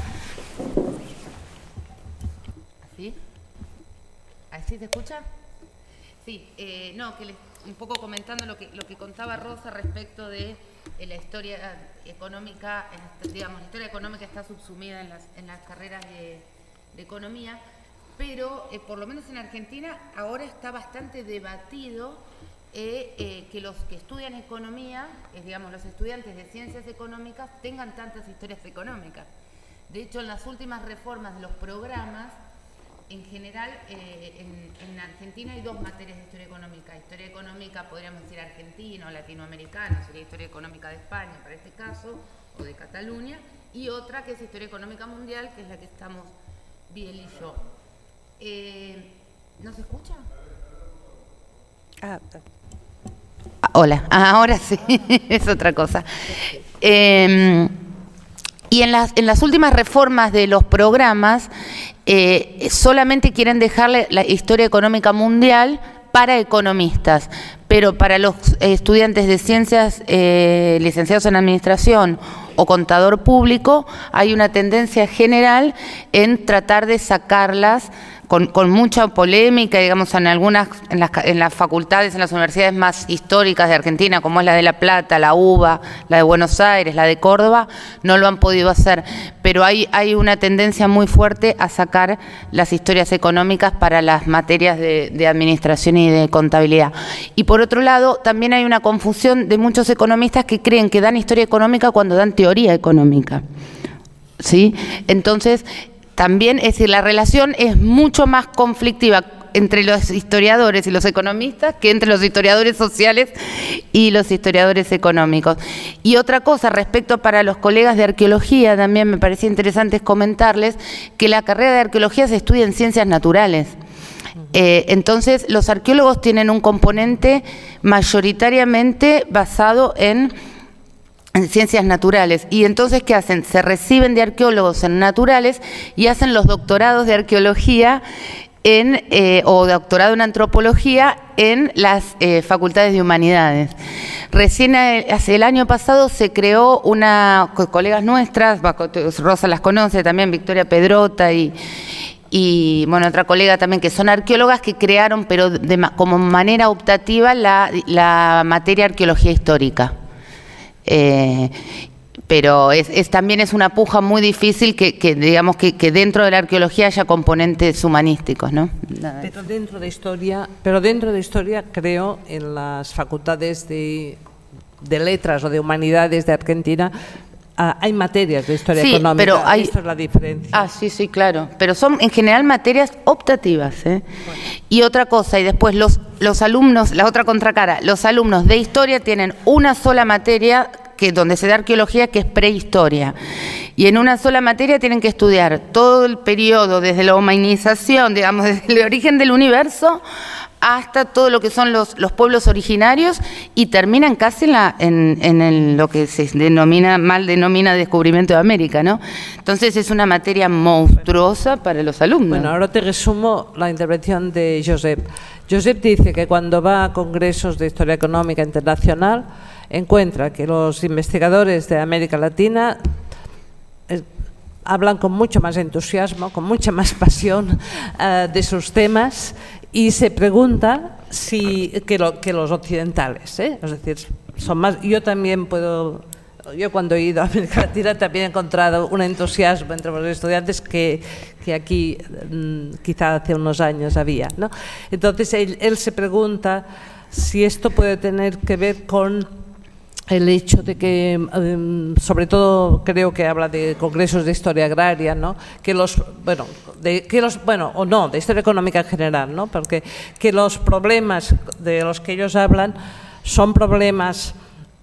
¿Así? ¿Así se escucha? Sí, no, que un poco comentando lo que contaba Rosa respecto de la historia económica, digamos, la historia económica está subsumida en las carreras de economía, pero por lo menos en Argentina ahora está bastante debatido que los que estudian economía, digamos los estudiantes de ciencias económicas, tengan tantas historias económicas. De hecho, en las últimas reformas de los programas, en general, en Argentina hay dos materias de historia económica. Historia económica, podríamos decir argentino, latinoamericano, sería historia económica de España, para este caso, o de Cataluña, y otra que es historia económica mundial, que es la que estamos Biel y yo. ¿No se escucha? Hola, ahora sí, es otra cosa. Y en las últimas reformas de los programas solamente quieren dejarle la historia económica mundial para economistas, pero para los estudiantes de ciencias licenciados en administración o contador público hay una tendencia general en tratar de sacarlas con mucha polémica, digamos, en las facultades, en las universidades más históricas de Argentina, como es la de La Plata, la UBA, la de Buenos Aires, la de Córdoba, no lo han podido hacer, pero hay una tendencia muy fuerte a sacar las historias económicas para las materias de administración y de contabilidad. Y por otro lado, también hay una confusión de muchos economistas que creen que dan historia económica cuando dan teoría económica, ¿sí? Entonces, también, es decir, la relación es mucho más conflictiva entre los historiadores y los economistas que entre los historiadores sociales y los historiadores económicos. Y otra cosa, respecto para los colegas de arqueología, también me parecía interesante comentarles que la carrera de arqueología se estudia en ciencias naturales. Entonces, los arqueólogos tienen un componente mayoritariamente basado en ciencias naturales. Y entonces, ¿qué hacen? Se reciben de arqueólogos en naturales y hacen los doctorados de arqueología o doctorado en antropología en las facultades de humanidades. Recién hace el año pasado se creó colegas nuestras, Rosa las conoce también, Victoria Pedrota y bueno, otra colega también, que son arqueólogas, que crearon, pero como manera optativa, la materia arqueología histórica. Pero también es una puja muy difícil que digamos que dentro de la arqueología haya componentes humanísticos, ¿no? Pero dentro de historia creo en las facultades de letras o de humanidades de Argentina hay materias de historia económica, pero esta es la diferencia. Sí, claro, pero son en general materias optativas, ¿eh? Bueno. Y otra cosa, y después los alumnos, la otra contracara, los alumnos de historia tienen una sola materia donde se da arqueología, que es prehistoria. Y en una sola materia tienen que estudiar todo el periodo, desde la humanización, digamos, desde el origen del universo, hasta todo lo que son los pueblos originarios, y terminan casi en lo que se denomina descubrimiento de América, ¿no? Entonces es una materia monstruosa para los alumnos. Bueno, ahora te resumo la intervención de Josep. Josep dice que cuando va a congresos de historia económica internacional encuentra que los investigadores de América Latina hablan con mucho más entusiasmo, con mucha más pasión de sus temas, y se pregunta que los occidentales, es decir, son más. Yo cuando he ido a América Latina también he encontrado un entusiasmo entre los estudiantes que aquí quizá hace unos años había, ¿no? Entonces él se pregunta si esto puede tener que ver con el hecho de que, sobre todo creo que habla de congresos de historia agraria, ¿no? De historia económica en general, ¿no? Porque que los problemas de los que ellos hablan son problemas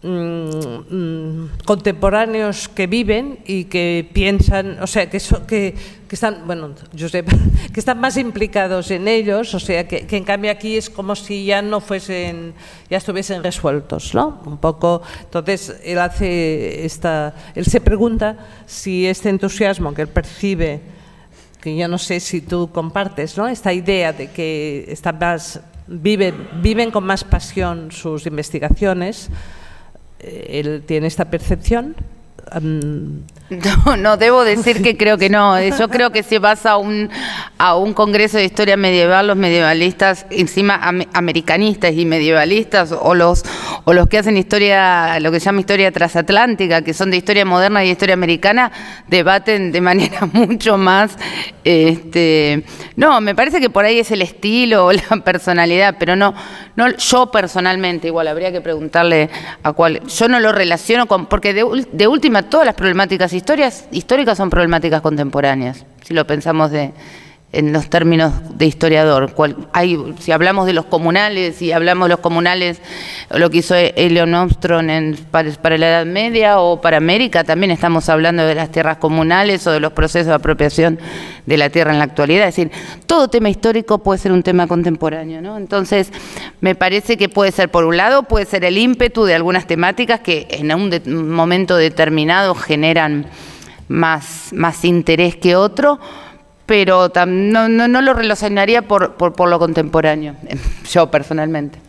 contemporáneos que viven y que piensan, o sea, que están, bueno, Josep, que están más implicados en ellos, o sea, que en cambio aquí es como si ya estuviesen resueltos, ¿no? Un poco. Entonces él se pregunta si este entusiasmo que él percibe, que yo no sé si tú compartes, ¿no? Esta idea de que viven con más pasión sus investigaciones. Él tiene esta percepción. No, debo decir que creo que no. Yo creo que si vas a un congreso de historia medieval, los medievalistas, encima americanistas y medievalistas, o los que hacen historia, lo que se llama historia transatlántica, que son de historia moderna y historia americana, debaten de manera mucho más... No, me parece que por ahí es el estilo o la personalidad, pero no yo personalmente, igual habría que preguntarle a cuál... Yo no lo relaciono con... Porque de última, todas las problemáticas históricas son problemáticas contemporáneas, si lo pensamos en los términos de historiador. Si hablamos de los comunales, lo que hizo Elion Armstrong para la Edad Media o para América, también estamos hablando de las tierras comunales o de los procesos de apropiación de la tierra en la actualidad. Es decir, todo tema histórico puede ser un tema contemporáneo, ¿no? Entonces, me parece que puede ser, por un lado, puede ser el ímpetu de algunas temáticas que en un momento determinado generan más interés que otro, pero no lo relacionaría por lo contemporáneo, yo personalmente.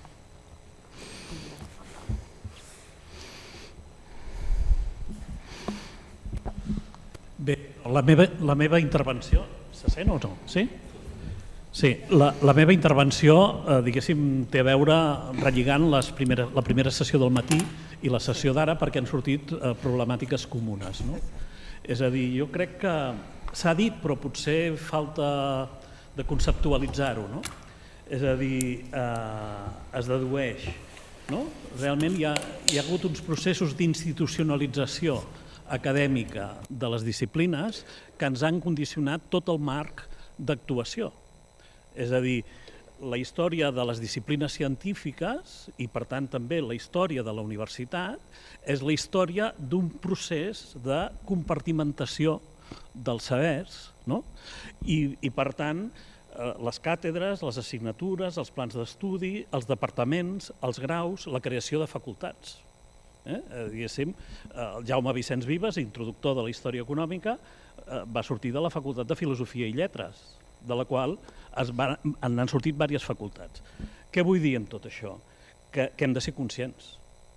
Bé, la meva intervenció... Se sent o no? Sí? Sí, la meva intervenció, diguéssim, té a veure relligant la primera sessió del matí i la sessió d'ara, perquè han sortit problemàtiques comunes, no? És a dir, jo crec que s'ha dit, però potser falta de conceptualitzar-ho, no? És a dir, es dedueix, no? Realment hi ha hagut uns processos d'institucionalització acadèmica de les disciplines que ens han condicionat tot el marc d'actuació. És a dir, la història de les disciplines científiques i, per tant, també la història de la universitat és la història d'un procés de compartimentació dels sabers, no? I, per tant, les càtedres, les assignatures, els plans d'estudi, els departaments, els graus, la creació de facultats. Diguéssim, el Jaume Vicenç Vives, introductor de la història econòmica, va sortir de la Facultat de Filosofia i Lletres, de la qual han sortit diverses facultats. Què vull dir amb tot això? Que hem de ser conscients,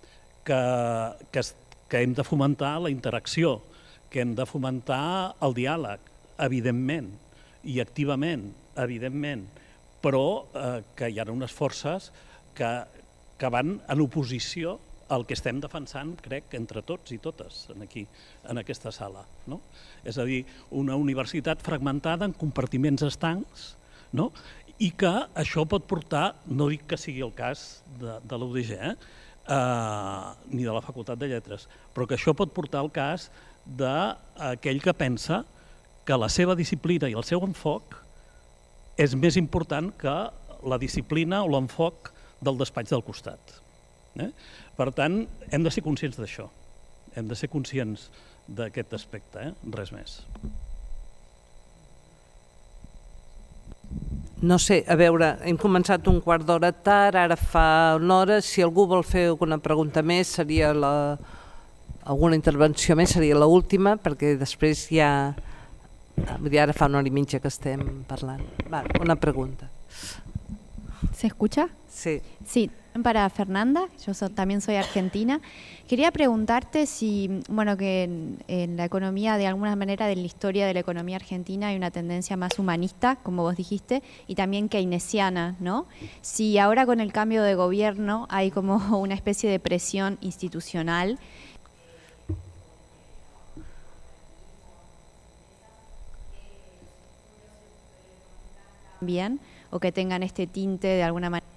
que hem de fomentar la interacció, que hem de fomentar el diàleg, evidentment, i activament, evidentment, però que hi ha unes forces que van en oposició al que estem defensant, crec, entre tots i totes aquí, en aquesta sala. És a dir, una universitat fragmentada en compartiments estancs, i que això pot portar, no dic que sigui el cas de l'UDG, ni de la Facultat de Lletres, però que això pot portar al cas d'aquell que pensa que la seva disciplina i el seu enfoc és més important que la disciplina o l'enfoc del despatx del costat. Per tant, hem de ser conscients d'això, hem de ser conscients d'aquest aspecte, res més. No sé, a veure, hem començat un quart d'hora tard, ara fa una hora, si algú vol fer alguna pregunta més, seria alguna intervenció més, seria l'última, perquè després ja, ara fa una hora i mitja que estem parlant. Una pregunta. ¿Se escucha? Sí. Sí, para Fernanda, yo también soy argentina. Quería preguntarte si, bueno, que en la economía, de alguna manera, de la historia de la economía argentina hay una tendencia más humanista, como vos dijiste, y también keynesiana, ¿no? Si ahora con el cambio de gobierno hay como una especie de presión institucional. Bien, o que tengan este tinte de alguna manera.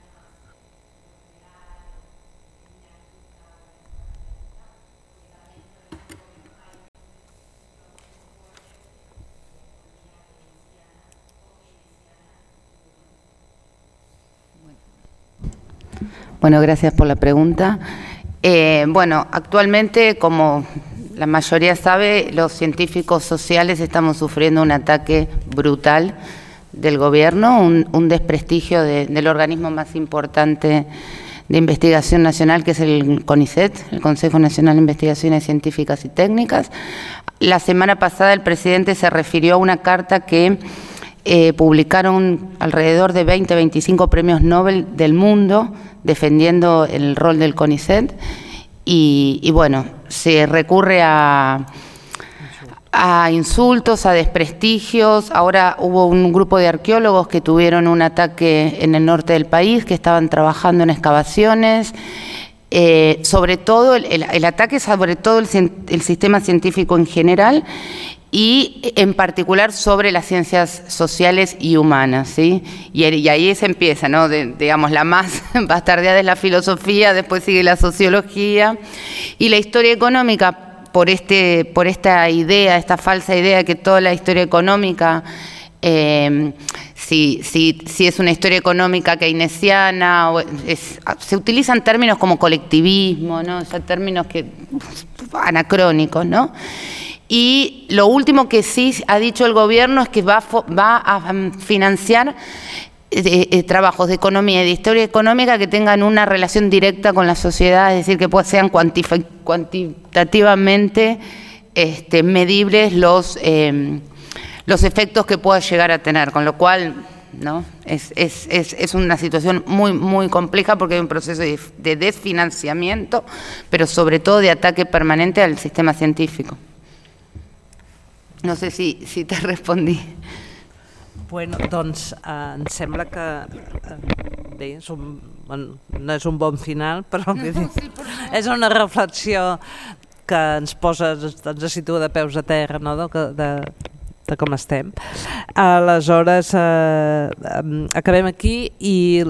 Bueno, gracias por la pregunta. Bueno, actualmente, como la mayoría sabe, los científicos sociales estamos sufriendo un ataque brutal del gobierno, un desprestigio del organismo más importante de investigación nacional, que es el CONICET, el Consejo Nacional de Investigaciones Científicas y Técnicas. La semana pasada el presidente se refirió a una carta que publicaron alrededor de 20-25 premios Nobel del mundo defendiendo el rol del CONICET y bueno, se recurre a a insultos, a desprestigios. Ahora hubo un grupo de arqueólogos que tuvieron un ataque en el norte del país, que estaban trabajando en excavaciones. Sobre todo, el ataque sobre todo el sistema científico en general y en particular sobre las ciencias sociales y humanas, ¿sí? Y ahí se empieza, ¿no? Digamos, la más bastardeada es la filosofía, después sigue la sociología y la historia económica por esta idea, esta falsa idea de que toda la historia económica, si es una historia económica keynesiana, se utilizan términos como colectivismo, ¿no? O sea, términos anacrónicos, ¿no? Y lo último que sí ha dicho el gobierno es que va a financiar trabajos de economía y de historia económica que tengan una relación directa con la sociedad, es decir, que sean cuantitativamente medibles los efectos que pueda llegar a tener, con lo cual, ¿no? Es una situación muy, muy compleja porque hay un proceso de desfinanciamiento, pero sobre todo de ataque permanente al sistema científico. No sé si te respondí. Bueno, doncs em sembla que bé, no és un bon final, però és una reflexió que ens situa de peus a terra, no? de com estem. Aleshores, acabem aquí i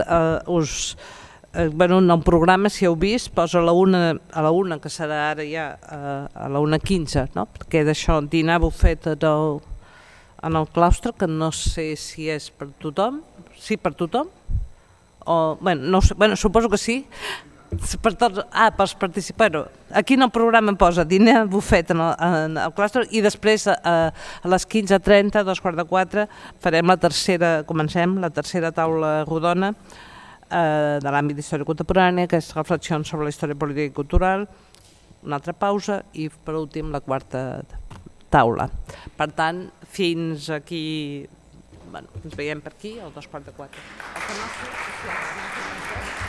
en el programa, si heu vist, posa a la una, que serà ara ja a la 1:15, no? Perquè d'això, dinar bufet en el claustre, que no sé si és per tothom. Sí, per tothom? No sé, suposo que sí. Per tots, pels participants. Aquí en el programa em posa dinar bufet en el claustre i després a les 15:30, 15:45, comencem la tercera taula rodona de l'àmbit d'història contemporània, que és reflexions sobre la història política i cultural, una altra pausa i per últim la quarta taula. Per tant, fins aquí, ens veiem per aquí, al 15:45.